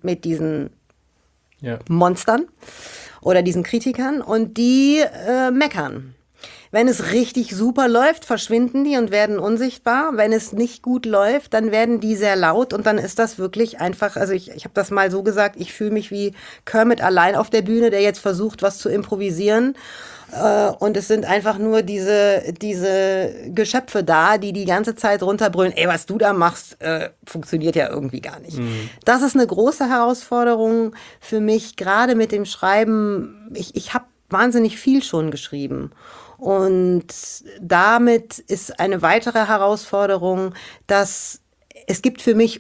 Monstern oder diesen Kritikern und die meckern. Wenn es richtig super läuft, verschwinden die und werden unsichtbar. Wenn es nicht gut läuft, dann werden die sehr laut und dann ist das wirklich einfach, also ich habe das mal so gesagt, ich fühle mich wie Kermit allein auf der Bühne, der jetzt versucht, was zu improvisieren. Und es sind einfach nur diese Geschöpfe da, die ganze Zeit runterbrüllen, ey, was du da machst, funktioniert ja irgendwie gar nicht. Das ist eine große Herausforderung für mich, gerade mit dem Schreiben. Ich habe wahnsinnig viel schon geschrieben. Und damit ist eine weitere Herausforderung, dass es gibt für mich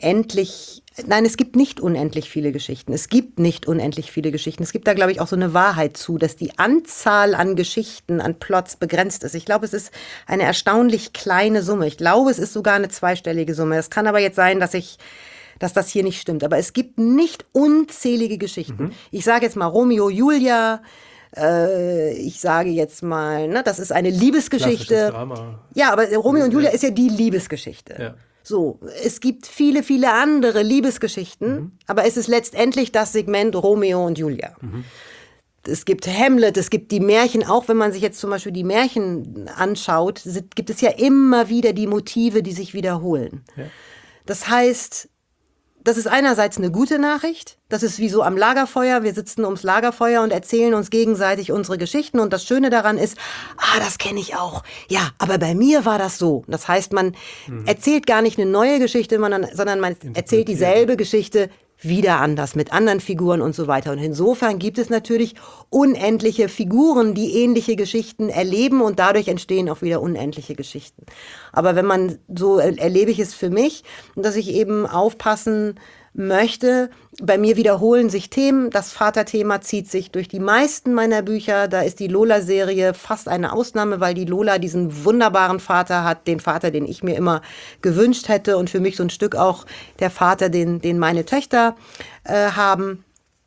es gibt nicht unendlich viele Geschichten. Es gibt nicht unendlich viele Geschichten. Es gibt da, glaube ich, auch so eine Wahrheit zu, dass die Anzahl an Geschichten, an Plots begrenzt ist. Ich glaube, es ist eine erstaunlich kleine Summe. Ich glaube, es ist sogar eine zweistellige Summe. Es kann aber jetzt sein, dass das hier nicht stimmt. Aber es gibt nicht unzählige Geschichten. Ich sage jetzt mal Romeo, Julia. Ich sage jetzt mal, das ist eine Liebesgeschichte. Drama. Ja, aber Romeo und Julia ist ja die Liebesgeschichte. Ja. So, es gibt viele, viele andere Liebesgeschichten, aber es ist letztendlich das Segment Romeo und Julia. Es gibt Hamlet, es gibt die Märchen, auch wenn man sich jetzt zum Beispiel die Märchen anschaut, gibt es ja immer wieder die Motive, die sich wiederholen. Ja. Das heißt, das ist einerseits eine gute Nachricht. Das ist wie so am Lagerfeuer. Wir sitzen ums Lagerfeuer und erzählen uns gegenseitig unsere Geschichten. Und das Schöne daran ist, das kenne ich auch. Ja, aber bei mir war das so. Das heißt, man erzählt gar nicht eine neue Geschichte, sondern man erzählt dieselbe Geschichte wieder anders, mit anderen Figuren und so weiter. Und insofern gibt es natürlich unendliche Figuren, die ähnliche Geschichten erleben und dadurch entstehen auch wieder unendliche Geschichten. Aber wenn man, so erlebe ich es für mich, dass ich eben aufpassen möchte, bei mir wiederholen sich Themen. Das Vaterthema zieht sich durch die meisten meiner Bücher. Da ist die Lola-Serie fast eine Ausnahme, weil die Lola diesen wunderbaren Vater hat, den Vater, den ich mir immer gewünscht hätte und für mich so ein Stück auch der Vater, den meine Töchter haben.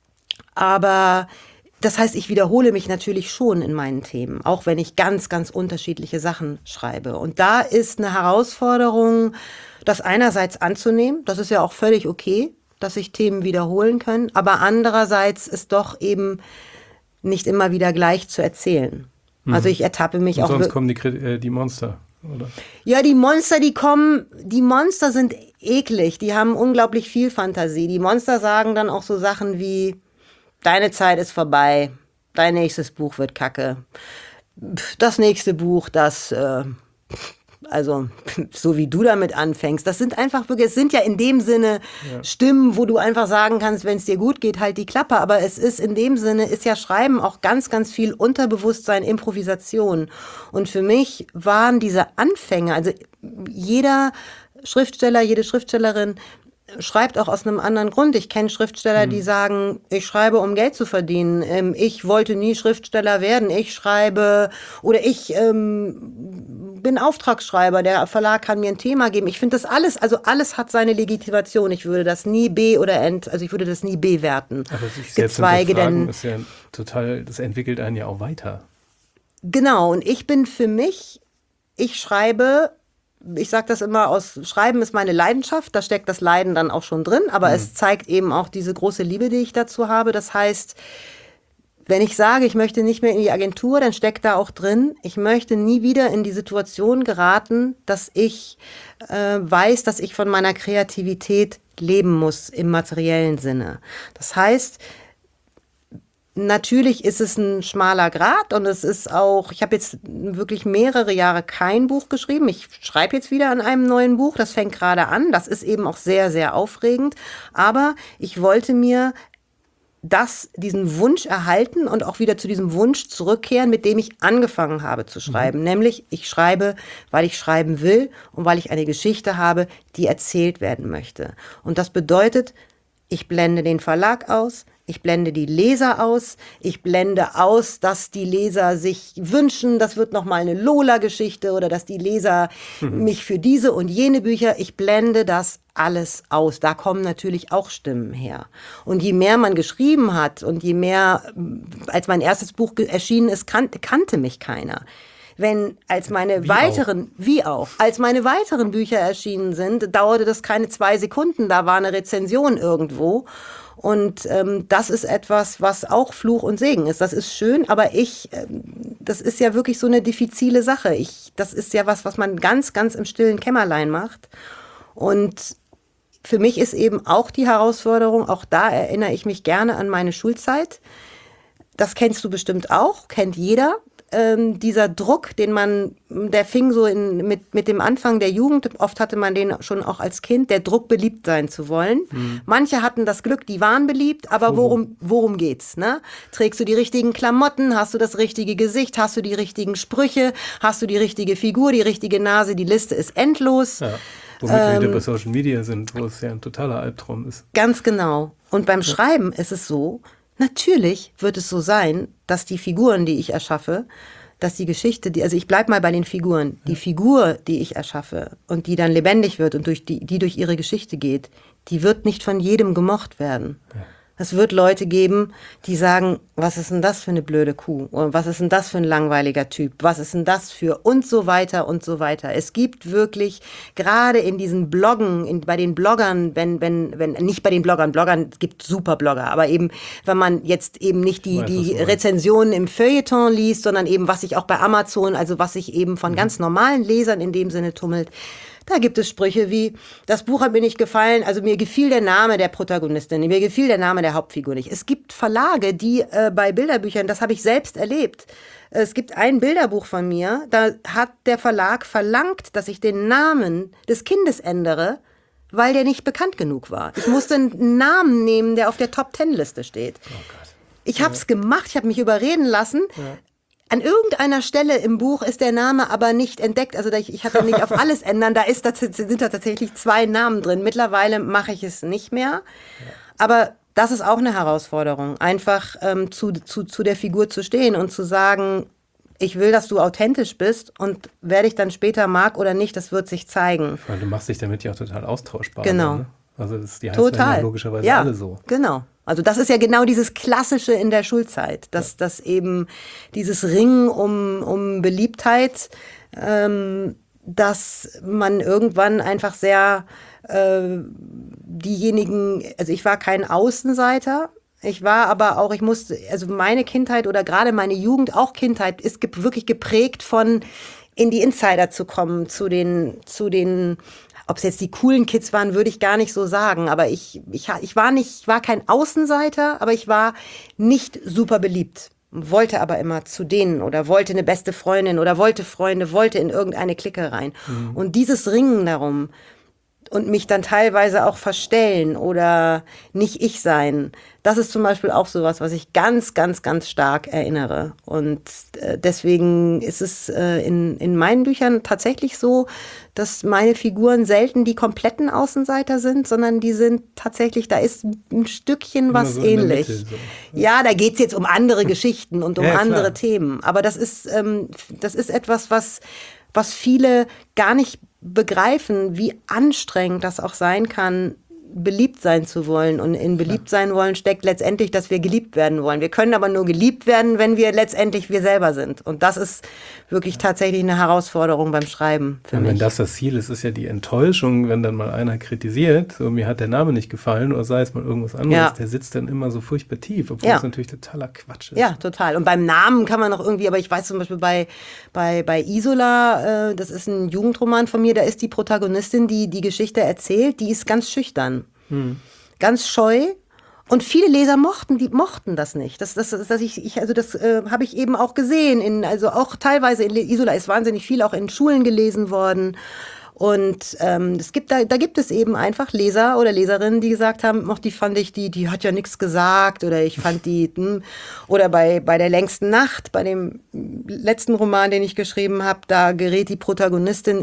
Aber das heißt, ich wiederhole mich natürlich schon in meinen Themen, auch wenn ich ganz, ganz unterschiedliche Sachen schreibe. Und da ist eine Herausforderung, das einerseits anzunehmen, das ist ja auch völlig okay, dass sich Themen wiederholen können, aber andererseits ist doch eben nicht immer wieder gleich zu erzählen. Also ich ertappe mich und auch... Sonst kommen die Monster, oder? Ja, die Monster sind eklig, die haben unglaublich viel Fantasie. Die Monster sagen dann auch so Sachen wie, deine Zeit ist vorbei, dein nächstes Buch wird kacke. Das nächste Buch, also so wie du damit anfängst, das sind einfach wirklich, es sind ja in dem Sinne Stimmen, wo du einfach sagen kannst, wenn es dir gut geht, halt die Klappe, aber es ist in dem Sinne, ist ja Schreiben auch ganz, ganz viel Unterbewusstsein, Improvisation und für mich waren diese Anfänge, also jeder Schriftsteller, jede Schriftstellerin schreibt auch aus einem anderen Grund. Ich kenne Schriftsteller, die sagen, ich schreibe, um Geld zu verdienen. Ich wollte nie Schriftsteller werden. Ich schreibe oder ich bin Auftragsschreiber. Der Verlag kann mir ein Thema geben. Ich finde das alles hat seine Legitimation. Ich würde das nie ich würde das nie bewerten. Aber sich selbst hinterfragen ist ja total, das entwickelt einen ja auch weiter. Genau. Und ich bin für mich, ich schreibe ich sage das immer, Schreiben ist meine Leidenschaft, da steckt das Leiden dann auch schon drin, aber es zeigt eben auch diese große Liebe, die ich dazu habe. Das heißt, wenn ich sage, ich möchte nicht mehr in die Agentur, dann steckt da auch drin, ich möchte nie wieder in die Situation geraten, dass ich weiß, dass ich von meiner Kreativität leben muss im materiellen Sinne. Das heißt, natürlich ist es ein schmaler Grat und es ist auch, ich habe jetzt wirklich mehrere Jahre kein Buch geschrieben. Ich schreibe jetzt wieder an einem neuen Buch, das fängt gerade an. Das ist eben auch sehr, sehr aufregend. Aber ich wollte mir diesen Wunsch erhalten und auch wieder zu diesem Wunsch zurückkehren, mit dem ich angefangen habe zu schreiben. Nämlich, ich schreibe, weil ich schreiben will und weil ich eine Geschichte habe, die erzählt werden möchte. Und das bedeutet, ich blende den Verlag aus, ich blende die Leser aus, ich blende aus, dass die Leser sich wünschen, das wird nochmal eine Lola-Geschichte oder dass die Leser mich für diese und jene Bücher, ich blende das alles aus. Da kommen natürlich auch Stimmen her. Und je mehr man geschrieben hat und je mehr, als mein erstes Buch erschienen ist, kannte mich keiner. Als meine weiteren Bücher erschienen sind, dauerte das keine 2 Sekunden, da war eine Rezension irgendwo. Und das ist etwas, was auch Fluch und Segen ist. Das ist schön, aber das ist ja wirklich so eine diffizile Sache. Das ist ja was man ganz, ganz im stillen Kämmerlein macht. Und für mich ist eben auch die Herausforderung, auch da erinnere ich mich gerne an meine Schulzeit. Das kennst du bestimmt auch, kennt jeder. Dieser Druck, der fing so mit dem Anfang der Jugend, oft hatte man den schon auch als Kind, der Druck, beliebt sein zu wollen. Manche hatten das Glück, die waren beliebt, aber worum geht's, ne? Trägst du die richtigen Klamotten, hast du das richtige Gesicht, hast du die richtigen Sprüche, hast du die richtige Figur, die richtige Nase, die Liste ist endlos. Ja, womit wir wieder bei Social Media sind, wo es ja ein totaler Albtraum ist. Ganz genau. Und beim Schreiben ist es so, natürlich wird es so sein, dass die Figuren, die ich erschaffe, dass die Geschichte, also ich bleib mal bei den Figuren, die Figur, die ich erschaffe und die dann lebendig wird und die durch ihre Geschichte geht, die wird nicht von jedem gemocht werden. Ja. Es wird Leute geben, die sagen, was ist denn das für eine blöde Kuh? Oder was ist denn das für ein langweiliger Typ? Was ist denn das für und so weiter und so weiter. Es gibt wirklich, gerade in diesen Bloggen, bei den Bloggern, wenn nicht bei den Bloggern gibt super Blogger, aber eben, wenn man jetzt eben nicht die Rezensionen im Feuilleton liest, sondern eben, was sich auch bei Amazon, also was sich eben von ganz normalen Lesern in dem Sinne tummelt, da gibt es Sprüche wie, das Buch hat mir nicht gefallen, also mir gefiel der Name der Protagonistin, mir gefiel der Name der Hauptfigur nicht. Es gibt Verlage, die bei Bilderbüchern, das habe ich selbst erlebt, es gibt ein Bilderbuch von mir, da hat der Verlag verlangt, dass ich den Namen des Kindes ändere, weil der nicht bekannt genug war. Ich musste einen Namen nehmen, der auf der Top-10-Liste steht. Oh Gott. Ich habe es gemacht, ich habe mich überreden lassen. Ja. An irgendeiner Stelle im Buch ist der Name aber nicht entdeckt. Also ich hatte nicht auf alles ändern. Sind da tatsächlich 2 Namen drin. Mittlerweile mache ich es nicht mehr. Ja. Aber das ist auch eine Herausforderung. Einfach zu der Figur zu stehen und zu sagen, ich will, dass du authentisch bist und wer dich dann später mag oder nicht, das wird sich zeigen. Weil du machst dich damit ja auch total austauschbar. Genau. Ne? Also die heißen ja logischerweise alle so. Genau. Also das ist ja genau dieses Klassische in der Schulzeit, dass eben dieses Ringen um Beliebtheit, dass man irgendwann einfach sehr diejenigen, also ich war kein Außenseiter, ich war aber auch, also meine Kindheit oder gerade meine Jugend, auch Kindheit, ist wirklich geprägt von in die Insider zu kommen, zu den ob es jetzt die coolen Kids waren, würde ich gar nicht so sagen. Aber ich war kein Außenseiter, aber ich war nicht super beliebt. Wollte aber immer zu denen oder wollte eine beste Freundin oder wollte Freunde, wollte in irgendeine Clique rein. Mhm. Und dieses Ringen darum und mich dann teilweise auch verstellen oder nicht ich sein, das ist zum Beispiel auch sowas, was ich ganz, ganz, ganz stark erinnere. Und deswegen ist es in meinen Büchern tatsächlich so, dass meine Figuren selten die kompletten Außenseiter sind, sondern die sind tatsächlich, da ist ein Stückchen was so ähnlich. Mitte, so. Ja, da geht's jetzt um andere Geschichten und um andere Themen. Aber das ist etwas, was viele gar nicht begreifen, wie anstrengend das auch sein kann, beliebt sein zu wollen. Und in beliebt sein wollen steckt letztendlich, dass wir geliebt werden wollen. Wir können aber nur geliebt werden, wenn wir letztendlich wir selber sind. Und das ist wirklich tatsächlich eine Herausforderung beim Schreiben für mich. Wenn das Ziel ist, ist ja die Enttäuschung, wenn dann mal einer kritisiert, so mir hat der Name nicht gefallen oder sei es mal irgendwas anderes, der sitzt dann immer so furchtbar tief, obwohl es natürlich totaler Quatsch ist. Ja, total. Und beim Namen kann man noch irgendwie, aber ich weiß zum Beispiel bei Isola, das ist ein Jugendroman von mir, da ist die Protagonistin, die die Geschichte erzählt, die ist ganz schüchtern, ganz scheu. Und viele Leser mochten das nicht. Das habe ich eben auch gesehen. Also auch teilweise in Isola ist wahnsinnig viel auch in Schulen gelesen worden. Und da gibt es eben einfach Leser oder Leserinnen, die gesagt haben, die fand ich, die hat ja nichts gesagt oder ich fand die, oder bei der längsten Nacht, bei dem letzten Roman, den ich geschrieben habe, da gerät die Protagonistin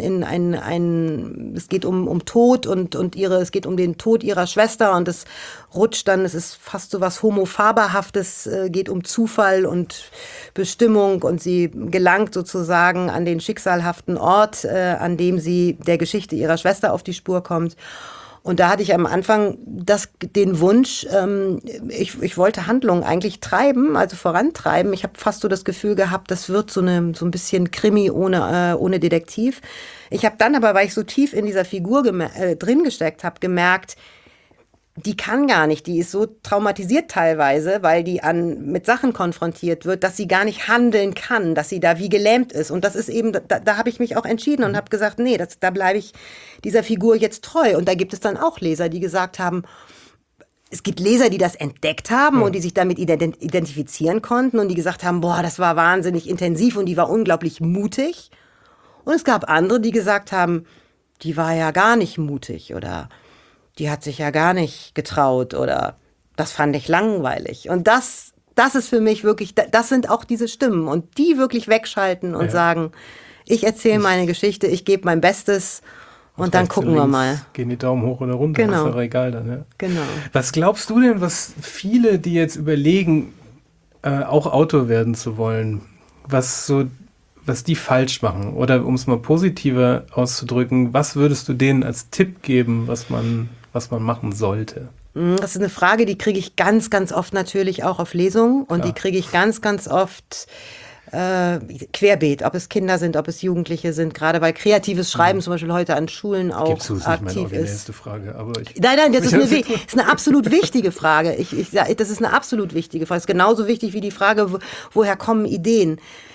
in es geht um Tod und es geht um den Tod ihrer Schwester und es rutscht dann, es ist fast so was Homofaberhaftes, geht um Zufall und Bestimmung und sie gelangt sozusagen an den schicksalhaften Ort, an dem sie der Geschichte ihrer Schwester auf die Spur kommt. Und da hatte ich am Anfang den Wunsch, ich wollte Handlungen eigentlich treiben, also vorantreiben. Ich habe fast so das Gefühl gehabt, das wird so ein bisschen Krimi ohne Detektiv. Ich habe dann aber, weil ich so tief in dieser Figur drin gesteckt habe, gemerkt, die kann gar nicht, die ist so traumatisiert teilweise, weil die mit Sachen konfrontiert wird, dass sie gar nicht handeln kann, dass sie da wie gelähmt ist. Und das ist eben, da habe ich mich auch entschieden und habe gesagt, nee, da bleibe ich dieser Figur jetzt treu. Und da gibt es dann auch Leser, die gesagt haben, es gibt Leser, die das entdeckt haben und die sich damit identifizieren konnten und die gesagt haben, boah, das war wahnsinnig intensiv und die war unglaublich mutig. Und es gab andere, die gesagt haben, die war ja gar nicht mutig oder die hat sich ja gar nicht getraut oder das fand ich langweilig. Und das ist für mich wirklich, das sind auch diese Stimmen und die wirklich wegschalten und sagen, ich erzähle meine Geschichte, ich gebe mein Bestes und dann gucken wir mal. Gehen die Daumen hoch oder runter, genau. Ist doch egal dann. Ja. Genau. Was glaubst du denn, was viele, die jetzt überlegen, auch Autor werden zu wollen, was die falsch machen? Oder um es mal positiver auszudrücken, was würdest du denen als Tipp geben, was man machen sollte? Das ist eine Frage, die kriege ich ganz, ganz oft natürlich auch auf Lesungen und die kriege ich ganz, ganz oft querbeet, ob es Kinder sind, ob es Jugendliche sind, gerade weil kreatives Schreiben zum Beispiel heute an Schulen auch aktiv ist. Das ist nicht meine erste Frage, aber nein, das ist eine absolut wichtige Frage. Das ist eine absolut wichtige Frage. Das ist genauso wichtig wie die Frage, woher kommen Ideen?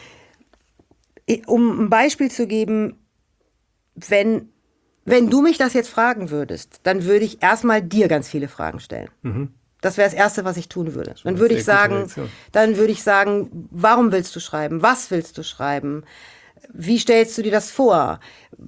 Um ein Beispiel zu geben, wenn du mich das jetzt fragen würdest, dann würde ich erstmal dir ganz viele Fragen stellen. Das wäre das Erste, was ich tun würde. Dann würde ich sagen, warum willst du schreiben? Was willst du schreiben? Wie stellst du dir das vor?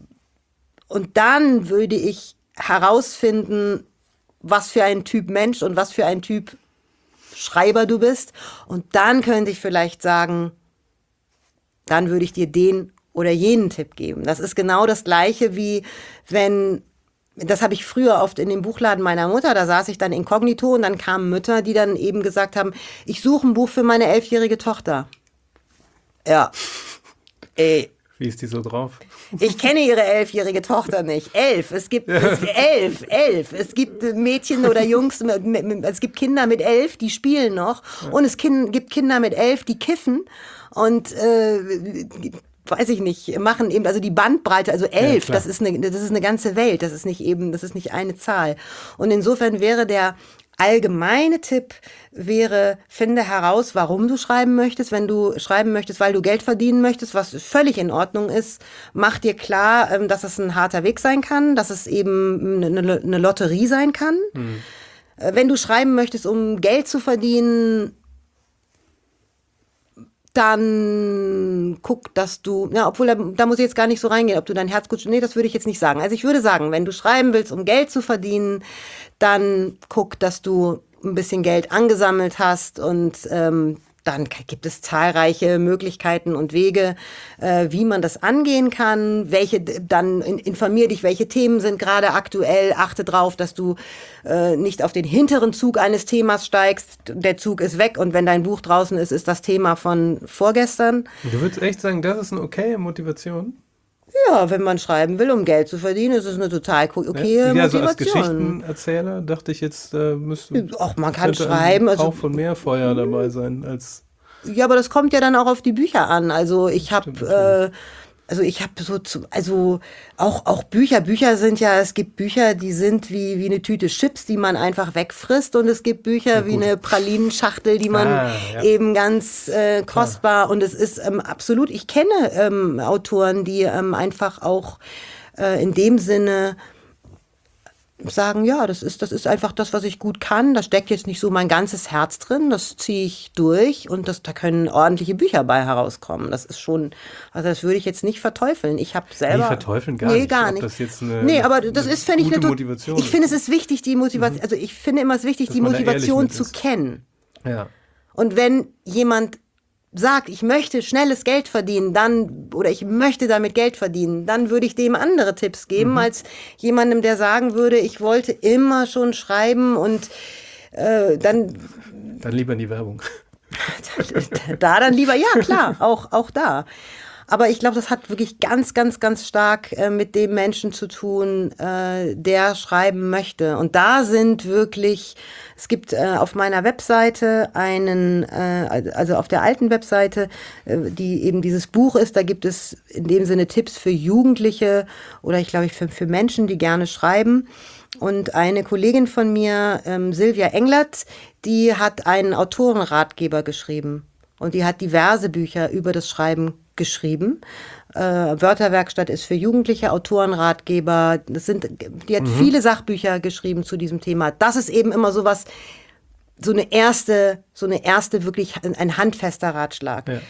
Und dann würde ich herausfinden, was für ein Typ Mensch und was für ein Typ Schreiber du bist. Und dann könnte ich vielleicht sagen, dann würde ich dir den oder jenen Tipp geben. Das ist genau das Gleiche wie das habe ich früher oft in dem Buchladen meiner Mutter, da saß ich dann inkognito und dann kamen Mütter, die dann eben gesagt haben, ich suche ein Buch für meine 11-jährige Tochter. Ja. Wie ist die so drauf? Ich kenne ihre 11-jährige Tochter nicht. 11. Es gibt 11. Es gibt Mädchen oder Jungs, es gibt Kinder mit 11, die spielen noch. Und es gibt Kinder mit 11, die kiffen. Und weiß ich nicht, machen eben, also die Bandbreite, also 11, das ist eine ganze Welt, das ist nicht eine Zahl. Und insofern wäre der allgemeine Tipp, finde heraus, warum du schreiben möchtest. Wenn du schreiben möchtest, weil du Geld verdienen möchtest, was völlig in Ordnung ist, mach dir klar, dass es ein harter Weg sein kann, dass es eben eine Lotterie sein kann. Wenn du schreiben möchtest, um Geld zu verdienen, dann guck, dass du, obwohl da muss ich jetzt gar nicht so reingehen, ob du dein Herz gut, nee, das würde ich jetzt nicht sagen. Also ich würde sagen, wenn du schreiben willst, um Geld zu verdienen, dann guck, dass du ein bisschen Geld angesammelt hast und dann gibt es zahlreiche Möglichkeiten und Wege, wie man das angehen kann. Informier dich, welche Themen sind gerade aktuell. Achte drauf, dass du nicht auf den hinteren Zug eines Themas steigst. Der Zug ist weg und wenn dein Buch draußen ist das Thema von vorgestern. Du würdest echt sagen, das ist eine okaye Motivation? Ja, wenn man schreiben will, um Geld zu verdienen, ist es eine total okaye Ja, so Motivation. als Geschichtenerzähler dachte ich jetzt, Man kann könnte schreiben. auch von mehr Feuer dabei sein als. Ja, aber das kommt ja dann auch auf die Bücher an. Also ich habe auch Bücher. Bücher sind ja, es gibt Bücher, die sind wie eine Tüte Chips, die man einfach wegfrisst, und es gibt Bücher wie eine Pralinenschachtel, die man eben ganz kostbar, und es ist absolut, ich kenne Autoren, die einfach auch in dem Sinne sagen, ja, das ist einfach das, was ich gut kann. Da steckt jetzt nicht so mein ganzes Herz drin, das ziehe ich durch, und da können ordentliche Bücher bei herauskommen. Das ist schon, also das würde ich jetzt nicht verteufeln. Ich habe selber... Nee, verteufeln gar nicht. Gar nicht. Das jetzt aber das ist, finde ich, gute Motivation. Ich finde, es ist wichtig, die Motivation, also ich finde immer es wichtig, die Motivation zu kennen. Ja. Und wenn jemand sagt, ich möchte schnelles Geld verdienen, oder ich möchte damit Geld verdienen, dann würde ich dem andere Tipps geben, als jemandem, der sagen würde, ich wollte immer schon schreiben, und dann lieber in die Werbung. Dann lieber, ja klar, auch da. Aber ich glaube, das hat wirklich ganz, ganz, ganz stark mit dem Menschen zu tun, der schreiben möchte. Und da sind wirklich, es gibt auf meiner Webseite also auf der alten Webseite, die eben dieses Buch ist, da gibt es in dem Sinne Tipps für Jugendliche oder ich glaube für Menschen, die gerne schreiben. Und eine Kollegin von mir, Silvia Englert, die hat einen Autorenratgeber geschrieben. Und die hat diverse Bücher über das Schreiben geschrieben. Wörterwerkstatt ist für Jugendliche, Autorenratgeber. Die hat viele Sachbücher geschrieben zu diesem Thema. Das ist eben immer sowas, so eine erste wirklich ein handfester Ratschlag. Ja.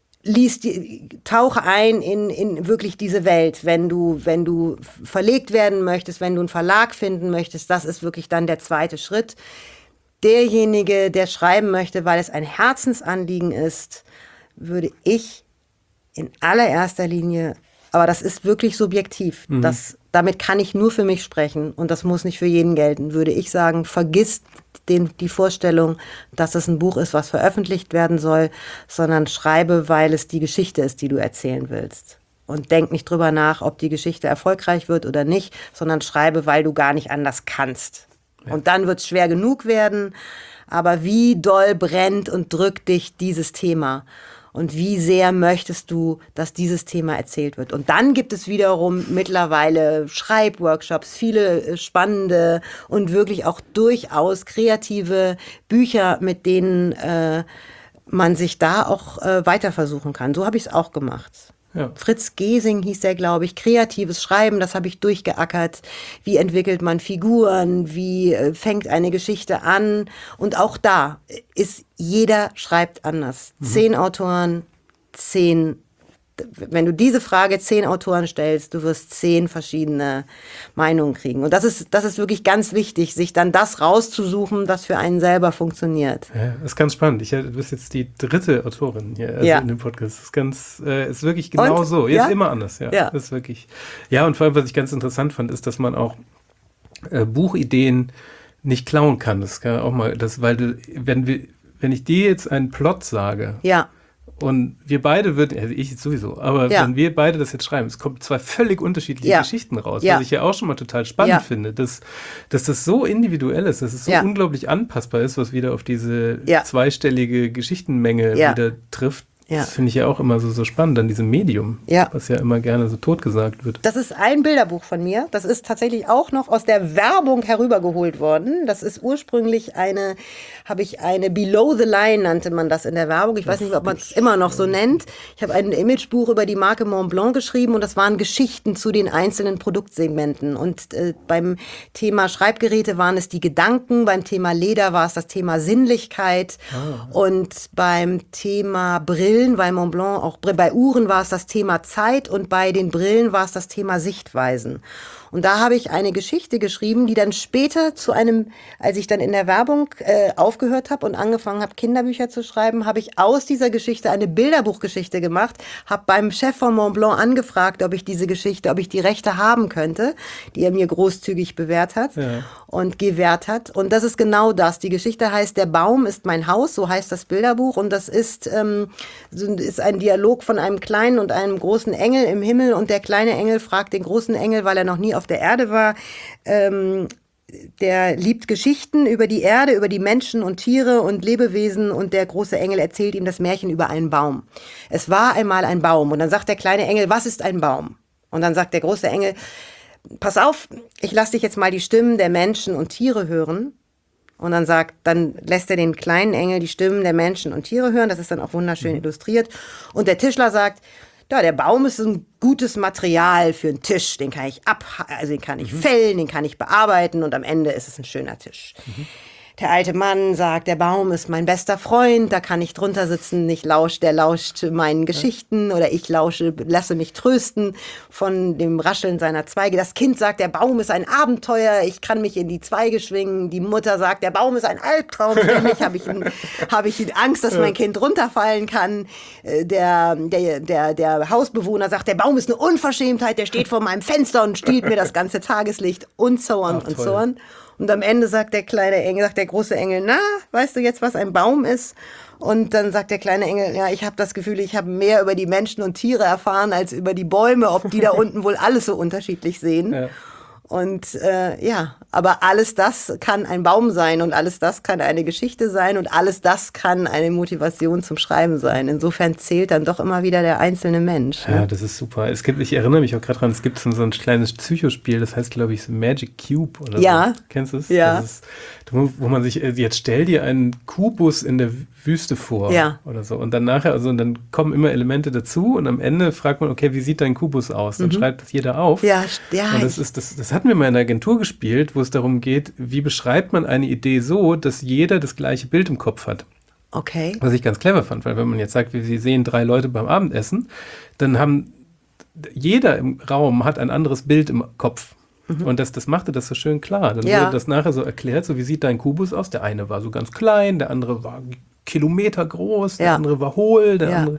Tauche ein in wirklich diese Welt, wenn du verlegt werden möchtest, wenn du einen Verlag finden möchtest, das ist wirklich dann der zweite Schritt. Derjenige, der schreiben möchte, weil es ein Herzensanliegen ist, würde ich in allererster Linie, aber das ist wirklich subjektiv, damit kann ich nur für mich sprechen und das muss nicht für jeden gelten, würde ich sagen, vergiss die Vorstellung, dass es ein Buch ist, was veröffentlicht werden soll, sondern schreibe, weil es die Geschichte ist, die du erzählen willst. Und denk nicht drüber nach, ob die Geschichte erfolgreich wird oder nicht, sondern schreibe, weil du gar nicht anders kannst. Ja. Und dann wird es schwer genug werden, aber wie doll brennt und drückt dich dieses Thema? Und wie sehr möchtest du, dass dieses Thema erzählt wird? Und dann gibt es wiederum mittlerweile Schreibworkshops, viele spannende und wirklich auch durchaus kreative Bücher, mit denen man sich da auch weiter versuchen kann. So habe ich es auch gemacht. Ja. Fritz Gesing hieß der, glaube ich, kreatives Schreiben, das habe ich durchgeackert. Wie entwickelt man Figuren? Wie fängt eine Geschichte an? Und auch da ist jeder schreibt anders. 10 Autoren, 10. Wenn du diese Frage 10 Autoren stellst, du wirst 10 verschiedene Meinungen kriegen. Und das ist wirklich ganz wichtig, sich dann das rauszusuchen, das für einen selber funktioniert. Ja, das ist ganz spannend. Du bist jetzt die 3. Autorin hier in dem Podcast. Das ist wirklich genau so. Jetzt immer anders. Ja. Das ist wirklich. Ja, und vor allem, was ich ganz interessant fand, ist, dass man auch Buchideen nicht klauen kann. Das kann auch mal, wenn ich dir jetzt einen Plot sage. Ja. Und wir beide würden, also ich jetzt sowieso, aber wenn wir beide das jetzt schreiben, es kommen 2 völlig unterschiedliche Geschichten raus, was ich ja auch schon mal total spannend finde, dass das so individuell ist, dass es so unglaublich anpassbar ist, was wieder auf diese zweistellige Geschichtenmenge wieder trifft. Ja. Das finde ich ja auch immer so spannend an diesem Medium, was ja immer gerne so totgesagt wird. Das ist ein Bilderbuch von mir. Das ist tatsächlich auch noch aus der Werbung herübergeholt worden. Das ist ursprünglich eine Below the Line nannte man das in der Werbung. Ich weiß nicht, ob man es immer noch so nennt. Ich habe ein Imagebuch über die Marke Montblanc geschrieben und das waren Geschichten zu den einzelnen Produktsegmenten. Und beim Thema Schreibgeräte waren es die Gedanken, beim Thema Leder war es das Thema Sinnlichkeit und beim Thema Brillen, bei Montblanc, auch bei Uhren war es das Thema Zeit und bei den Brillen war es das Thema Sichtweisen. Und da habe ich eine Geschichte geschrieben, die dann später als ich dann in der Werbung aufgehört habe und angefangen habe, Kinderbücher zu schreiben, habe ich aus dieser Geschichte eine Bilderbuchgeschichte gemacht, habe beim Chef von Montblanc angefragt, ob ich die Rechte haben könnte, die er mir großzügig bewährt hat. Ja. und gewährt hat. Und das ist genau das. Die Geschichte heißt Der Baum ist mein Haus, so heißt das Bilderbuch. Und das ist ein Dialog von einem kleinen und einem großen Engel im Himmel. Und der kleine Engel fragt den großen Engel, weil er noch nie auf der Erde war, der liebt Geschichten über die Erde, über die Menschen und Tiere und Lebewesen, und der große Engel erzählt ihm das Märchen über einen Baum. Es war einmal ein Baum, und dann sagt der kleine Engel, was ist ein Baum? Und dann sagt der große Engel, pass auf, ich lasse dich jetzt mal die Stimmen der Menschen und Tiere hören. Und dann lässt er den kleinen Engel die Stimmen der Menschen und Tiere hören. Das ist dann auch wunderschön illustriert. Und der Tischler sagt, ja, der Baum ist ein gutes Material für einen Tisch. Den kann ich fällen, den kann ich bearbeiten, und am Ende ist es ein schöner Tisch. Der alte Mann sagt, der Baum ist mein bester Freund, da kann ich drunter sitzen, der lauscht meinen Geschichten, oder ich lasse mich trösten von dem Rascheln seiner Zweige. Das Kind sagt, der Baum ist ein Abenteuer, ich kann mich in die Zweige schwingen. Die Mutter sagt, der Baum ist ein Albtraum, ständig habe ich Angst, dass mein Kind runterfallen kann. Der Hausbewohner sagt, der Baum ist eine Unverschämtheit, der steht vor meinem Fenster und stiehlt mir das ganze Tageslicht, und so on und so on. Und am Ende sagt der große Engel, na, weißt du jetzt, was ein Baum ist? Und dann sagt der kleine Engel, ja, ich habe das Gefühl, ich habe mehr über die Menschen und Tiere erfahren als über die Bäume, ob die da unten wohl alles so unterschiedlich sehen. Ja. Und aber alles das kann ein Baum sein, und alles das kann eine Geschichte sein, und alles das kann eine Motivation zum Schreiben sein. Insofern zählt dann doch immer wieder der einzelne Mensch. Ne? Ja, das ist super. Ich erinnere mich auch gerade dran, es gibt so ein kleines Psychospiel, das heißt, glaube ich, Magic Cube oder so. Kennst du es? Ja. Das ist, wo man sich, jetzt stell dir einen Kubus in der Wüste vor oder so. Und dann dann kommen immer Elemente dazu, und am Ende fragt man, okay, wie sieht dein Kubus aus? Dann schreibt das jeder auf. Ja. Und das hatten wir mal in der Agentur gespielt, wo es darum geht, wie beschreibt man eine Idee so, dass jeder das gleiche Bild im Kopf hat. Okay. Was ich ganz clever fand, weil wenn man jetzt sagt, Sie sehen 3 Leute beim Abendessen, dann jeder im Raum hat ein anderes Bild im Kopf. Und das machte das so schön klar. Dann wurde das nachher so erklärt, so wie sieht dein Kubus aus? Der eine war so ganz klein, der andere war Kilometer groß, der andere war hohl, der andere.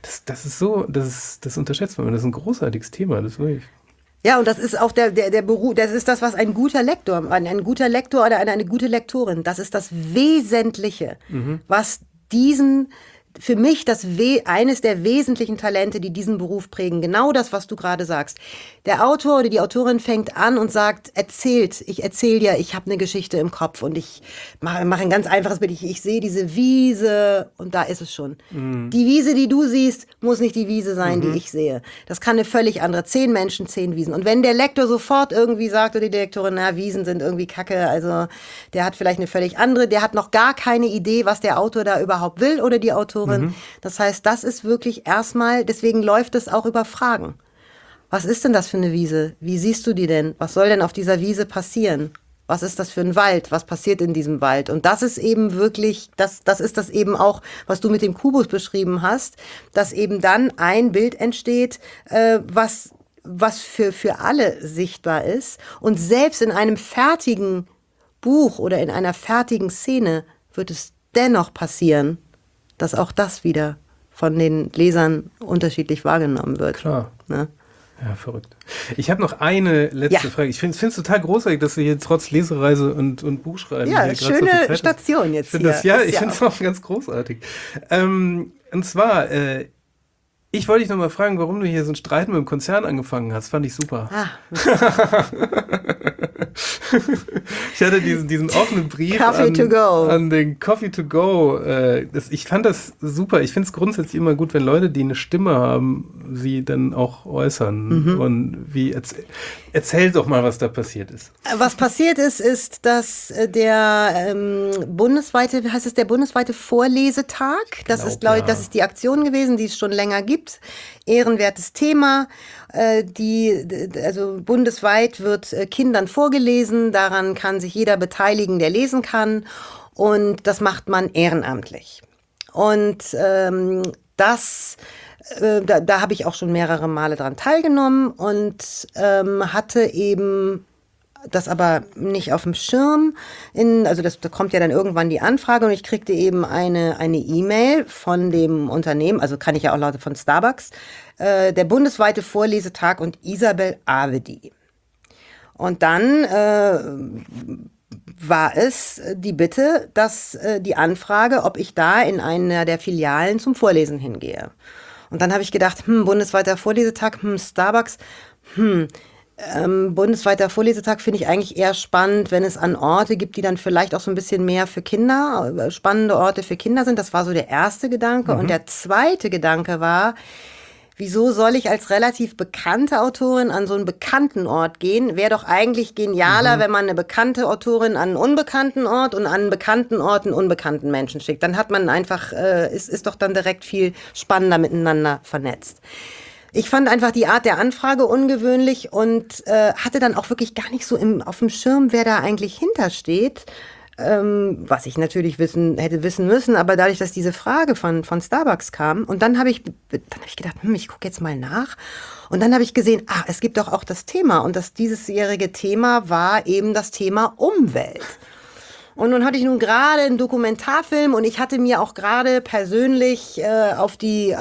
Das unterschätzt man. Das ist ein großartiges Thema. Das wirklich. Ja, und das ist auch der Beruf, das ist das, was ein guter Lektor oder eine gute Lektorin, das ist das Wesentliche, was für mich eines der wesentlichen Talente, die diesen Beruf prägen. Genau das, was du gerade sagst. Der Autor oder die Autorin fängt an und sagt, ich erzähle dir, ich habe eine Geschichte im Kopf, und ich mache ein ganz einfaches Bild. Ich sehe diese Wiese, und da ist es schon. Die Wiese, die du siehst, muss nicht die Wiese sein, die ich sehe. Das kann eine völlig andere. 10 Menschen, 10 Wiesen. Und wenn der Lektor sofort irgendwie sagt, oder die Direktorin, na, Wiesen sind irgendwie Kacke, also der hat vielleicht eine völlig andere, der hat noch gar keine Idee, was der Autor da überhaupt will, oder die Autorin. Das heißt, das ist wirklich erstmal, deswegen läuft es auch über Fragen. Was ist denn das für eine Wiese? Wie siehst du die denn? Was soll denn auf dieser Wiese passieren? Was ist das für ein Wald? Was passiert in diesem Wald? Und das ist eben wirklich, das ist das eben auch, was du mit dem Kubus beschrieben hast, dass eben dann ein Bild entsteht, was für alle sichtbar ist. Und selbst in einem fertigen Buch oder in einer fertigen Szene wird es dennoch passieren, dass auch das wieder von den Lesern unterschiedlich wahrgenommen wird. Klar. Ne? Ja, verrückt. Ich habe noch eine letzte Frage. Ich finde es total großartig, dass wir hier trotz Lesereise und Buchschreiben hier schöne so Station jetzt hier. Ich finde es auch ganz großartig. Und zwar, ich wollte dich noch mal fragen, warum du hier so einen Streit mit dem Konzern angefangen hast. Fand ich super. Ich hatte diesen offenen Brief an den Coffee to go. Ich fand das super. Ich finde es grundsätzlich immer gut, wenn Leute, die eine Stimme haben, sie dann auch äußern. Und erzähl doch mal, was da passiert ist. Was passiert ist, dass der bundesweite Vorlesetag, das ist die Aktion gewesen, die es schon länger gibt. Ehrenwertes Thema. Also bundesweit wird Kindern vorgelesen. Daran kann sich jeder beteiligen, der lesen kann. Und das macht man ehrenamtlich. Und da habe ich auch schon mehrere Male dran teilgenommen und hatte eben das aber nicht auf dem Schirm. Da kommt ja dann irgendwann die Anfrage, und ich kriegte eben eine E-Mail von dem Unternehmen, also kann ich ja auch lauten von Starbucks, der bundesweite Vorlesetag und Isabel Avedi. Und dann war es die Bitte, dass die Anfrage, ob ich da in einer der Filialen zum Vorlesen hingehe. Und dann habe ich gedacht, bundesweiter Vorlesetag, Starbucks, bundesweiter Vorlesetag finde ich eigentlich eher spannend, wenn es an Orte gibt, die dann vielleicht auch so ein bisschen mehr für Kinder, spannende Orte für Kinder sind. Das war so der erste Gedanke. Und der zweite Gedanke war, wieso soll ich als relativ bekannte Autorin an so einen bekannten Ort gehen? Wäre doch eigentlich genialer, wenn man eine bekannte Autorin an einen unbekannten Ort und an einen bekannten Ort einen unbekannten Menschen schickt. Dann hat man einfach, ist doch dann direkt viel spannender miteinander vernetzt. Ich fand einfach die Art der Anfrage ungewöhnlich und hatte dann auch wirklich gar nicht so auf dem Schirm, wer da eigentlich hintersteht. Was ich natürlich hätte wissen müssen, aber dadurch, dass diese Frage von Starbucks kam, und dann habe ich gedacht, ich gucke jetzt mal nach. Und dann habe ich gesehen, es gibt doch auch das Thema. Und das diesjährige Thema war eben das Thema Umwelt. Und nun hatte ich gerade einen Dokumentarfilm und ich hatte mir auch gerade persönlich auf die,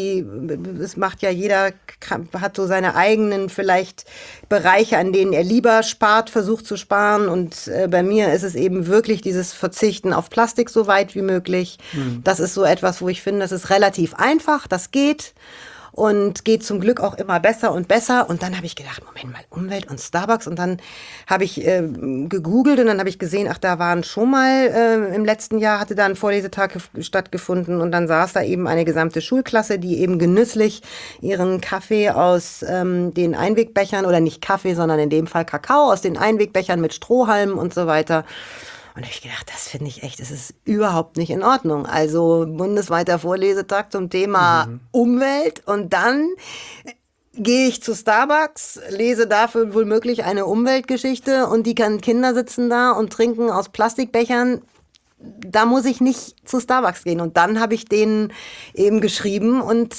es macht ja jeder, hat so seine eigenen vielleicht Bereiche, an denen er lieber versucht zu sparen. Und bei mir ist es eben wirklich dieses Verzichten auf Plastik so weit wie möglich. Das ist so etwas, wo ich finde, das ist relativ einfach, das geht. Und geht zum Glück auch immer besser und besser. Und dann habe ich gedacht, Moment mal, Umwelt und Starbucks. Und dann habe ich gegoogelt und dann habe ich gesehen, da waren schon mal im letzten Jahr hatte da ein Vorlesetag stattgefunden. Und dann saß da eben eine gesamte Schulklasse, die eben genüsslich ihren Kaffee aus den Einwegbechern, oder nicht Kaffee, sondern in dem Fall Kakao, aus den Einwegbechern mit Strohhalmen und so weiter. Und da habe ich gedacht, das finde ich echt, das ist überhaupt nicht in Ordnung. Also bundesweiter Vorlesetag zum Thema Umwelt und dann gehe ich zu Starbucks, lese dafür wohl möglich eine Umweltgeschichte und die Kinder sitzen da und trinken aus Plastikbechern. Da muss ich nicht zu Starbucks gehen. Und dann habe ich denen eben geschrieben und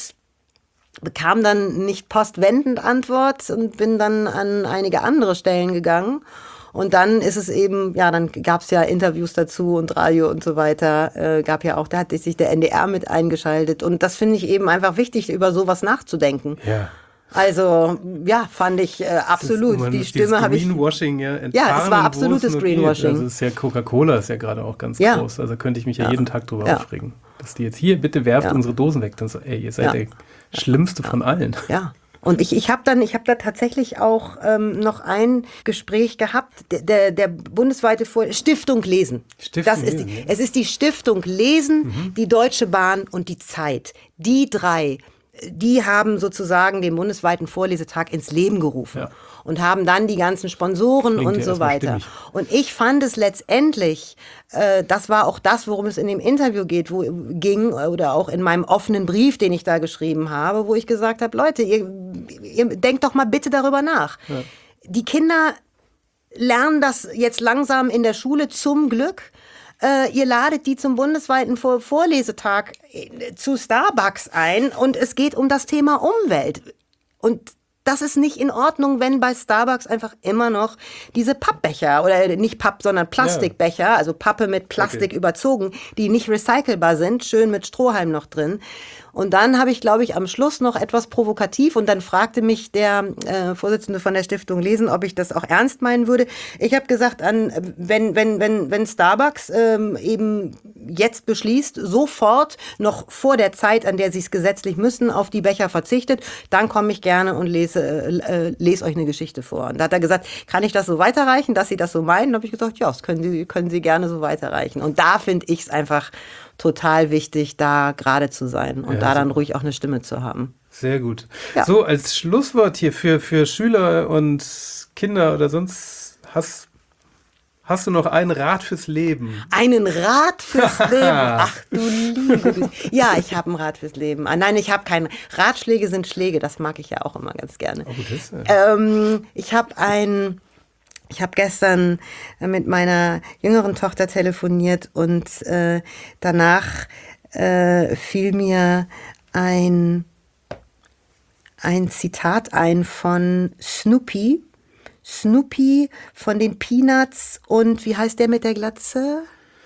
bekam dann nicht postwendend Antwort und bin dann an einige andere Stellen gegangen. Und dann ist es eben, dann gab es ja Interviews dazu und Radio und so weiter, gab ja auch, da hat sich der NDR mit eingeschaltet. Und das finde ich eben einfach wichtig, über sowas nachzudenken. Ja. Also, fand ich absolut. Die Stimme habe ich. Greenwashing, es war absolutes Greenwashing. Also ist ja Coca-Cola ist ja gerade auch ganz groß. Also könnte ich mich jeden Tag drüber aufregen. Dass die jetzt hier, bitte werft unsere Dosen weg. Dann so, ihr seid der Schlimmste von allen. Ja. Und ich habe da tatsächlich auch noch ein Gespräch gehabt, der bundesweite Stiftung Lesen. Es ist die Stiftung Lesen, die Deutsche Bahn und die Zeit. Die drei, die haben sozusagen den bundesweiten Vorlesetag ins Leben gerufen und haben dann die ganzen Sponsoren und so weiter. Und ich fand es letztendlich, das war auch das, worum es in dem Interview ging, oder auch in meinem offenen Brief, den ich da geschrieben habe, wo ich gesagt habe, Leute, ihr denkt doch mal bitte darüber nach. Ja. Die Kinder lernen das jetzt langsam in der Schule, zum Glück. Ihr ladet die zum bundesweiten Vorlesetag zu Starbucks ein und es geht um das Thema Umwelt. Und das ist nicht in Ordnung, wenn bei Starbucks einfach immer noch diese Pappbecher, oder nicht Papp, sondern Plastikbecher, also Pappe mit Plastik überzogen, die nicht recycelbar sind, schön mit Strohhalm noch drin. Und dann habe ich, glaube ich, am Schluss noch etwas provokativ und dann fragte mich der Vorsitzende von der Stiftung Lesen, ob ich das auch ernst meinen würde. Ich habe gesagt, wenn Starbucks eben jetzt beschließt, sofort noch vor der Zeit, an der sie es gesetzlich müssen, auf die Becher verzichtet, dann komme ich gerne und lese euch eine Geschichte vor. Und da hat er gesagt, kann ich das so weiterreichen, dass Sie das so meinen? Da habe ich gesagt, ja, das können Sie gerne so weiterreichen. Und da finde ich es einfach total wichtig, da gerade zu sein und da dann ruhig auch eine Stimme zu haben. Sehr gut. Ja. So, als Schlusswort hier für Schüler und Kinder oder sonst, hast du noch einen Rat fürs Leben? Einen Rat fürs Leben? Ach du Liebe. Ja, ich habe einen Rat fürs Leben. Nein, ich habe keinen. Ratschläge sind Schläge, das mag ich ja auch immer ganz gerne. Oh, Ich habe gestern mit meiner jüngeren Tochter telefoniert und danach fiel mir ein Zitat ein von Snoopy. Snoopy von den Peanuts und wie heißt der mit der Glatze?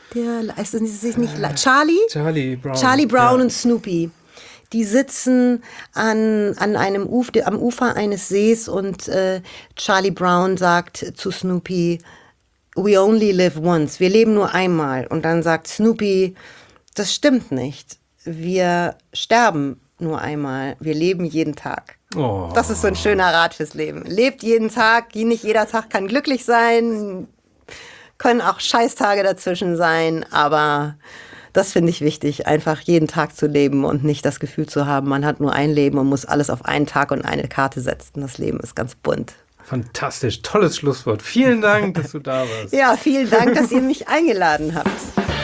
Charlie Brown und Snoopy. Die sitzen am Ufer eines Sees und Charlie Brown sagt zu Snoopy, we only live once. Wir leben nur einmal. Und dann sagt Snoopy, das stimmt nicht. Wir sterben nur einmal. Wir leben jeden Tag. Oh. Das ist so ein schöner Rat fürs Leben. Lebt jeden Tag. Nicht jeder Tag kann glücklich sein. Können auch Scheißtage dazwischen sein. Aber das finde ich wichtig, einfach jeden Tag zu leben und nicht das Gefühl zu haben, man hat nur ein Leben und muss alles auf einen Tag und eine Karte setzen. Das Leben ist ganz bunt. Fantastisch, tolles Schlusswort. Vielen Dank, dass du da warst. Ja, vielen Dank, dass ihr mich eingeladen habt.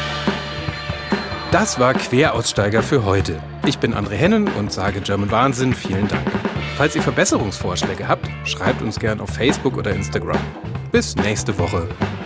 Das war Queraussteiger für heute. Ich bin André Hennen und sage German Wahnsinn vielen Dank. Falls ihr Verbesserungsvorschläge habt, schreibt uns gern auf Facebook oder Instagram. Bis nächste Woche.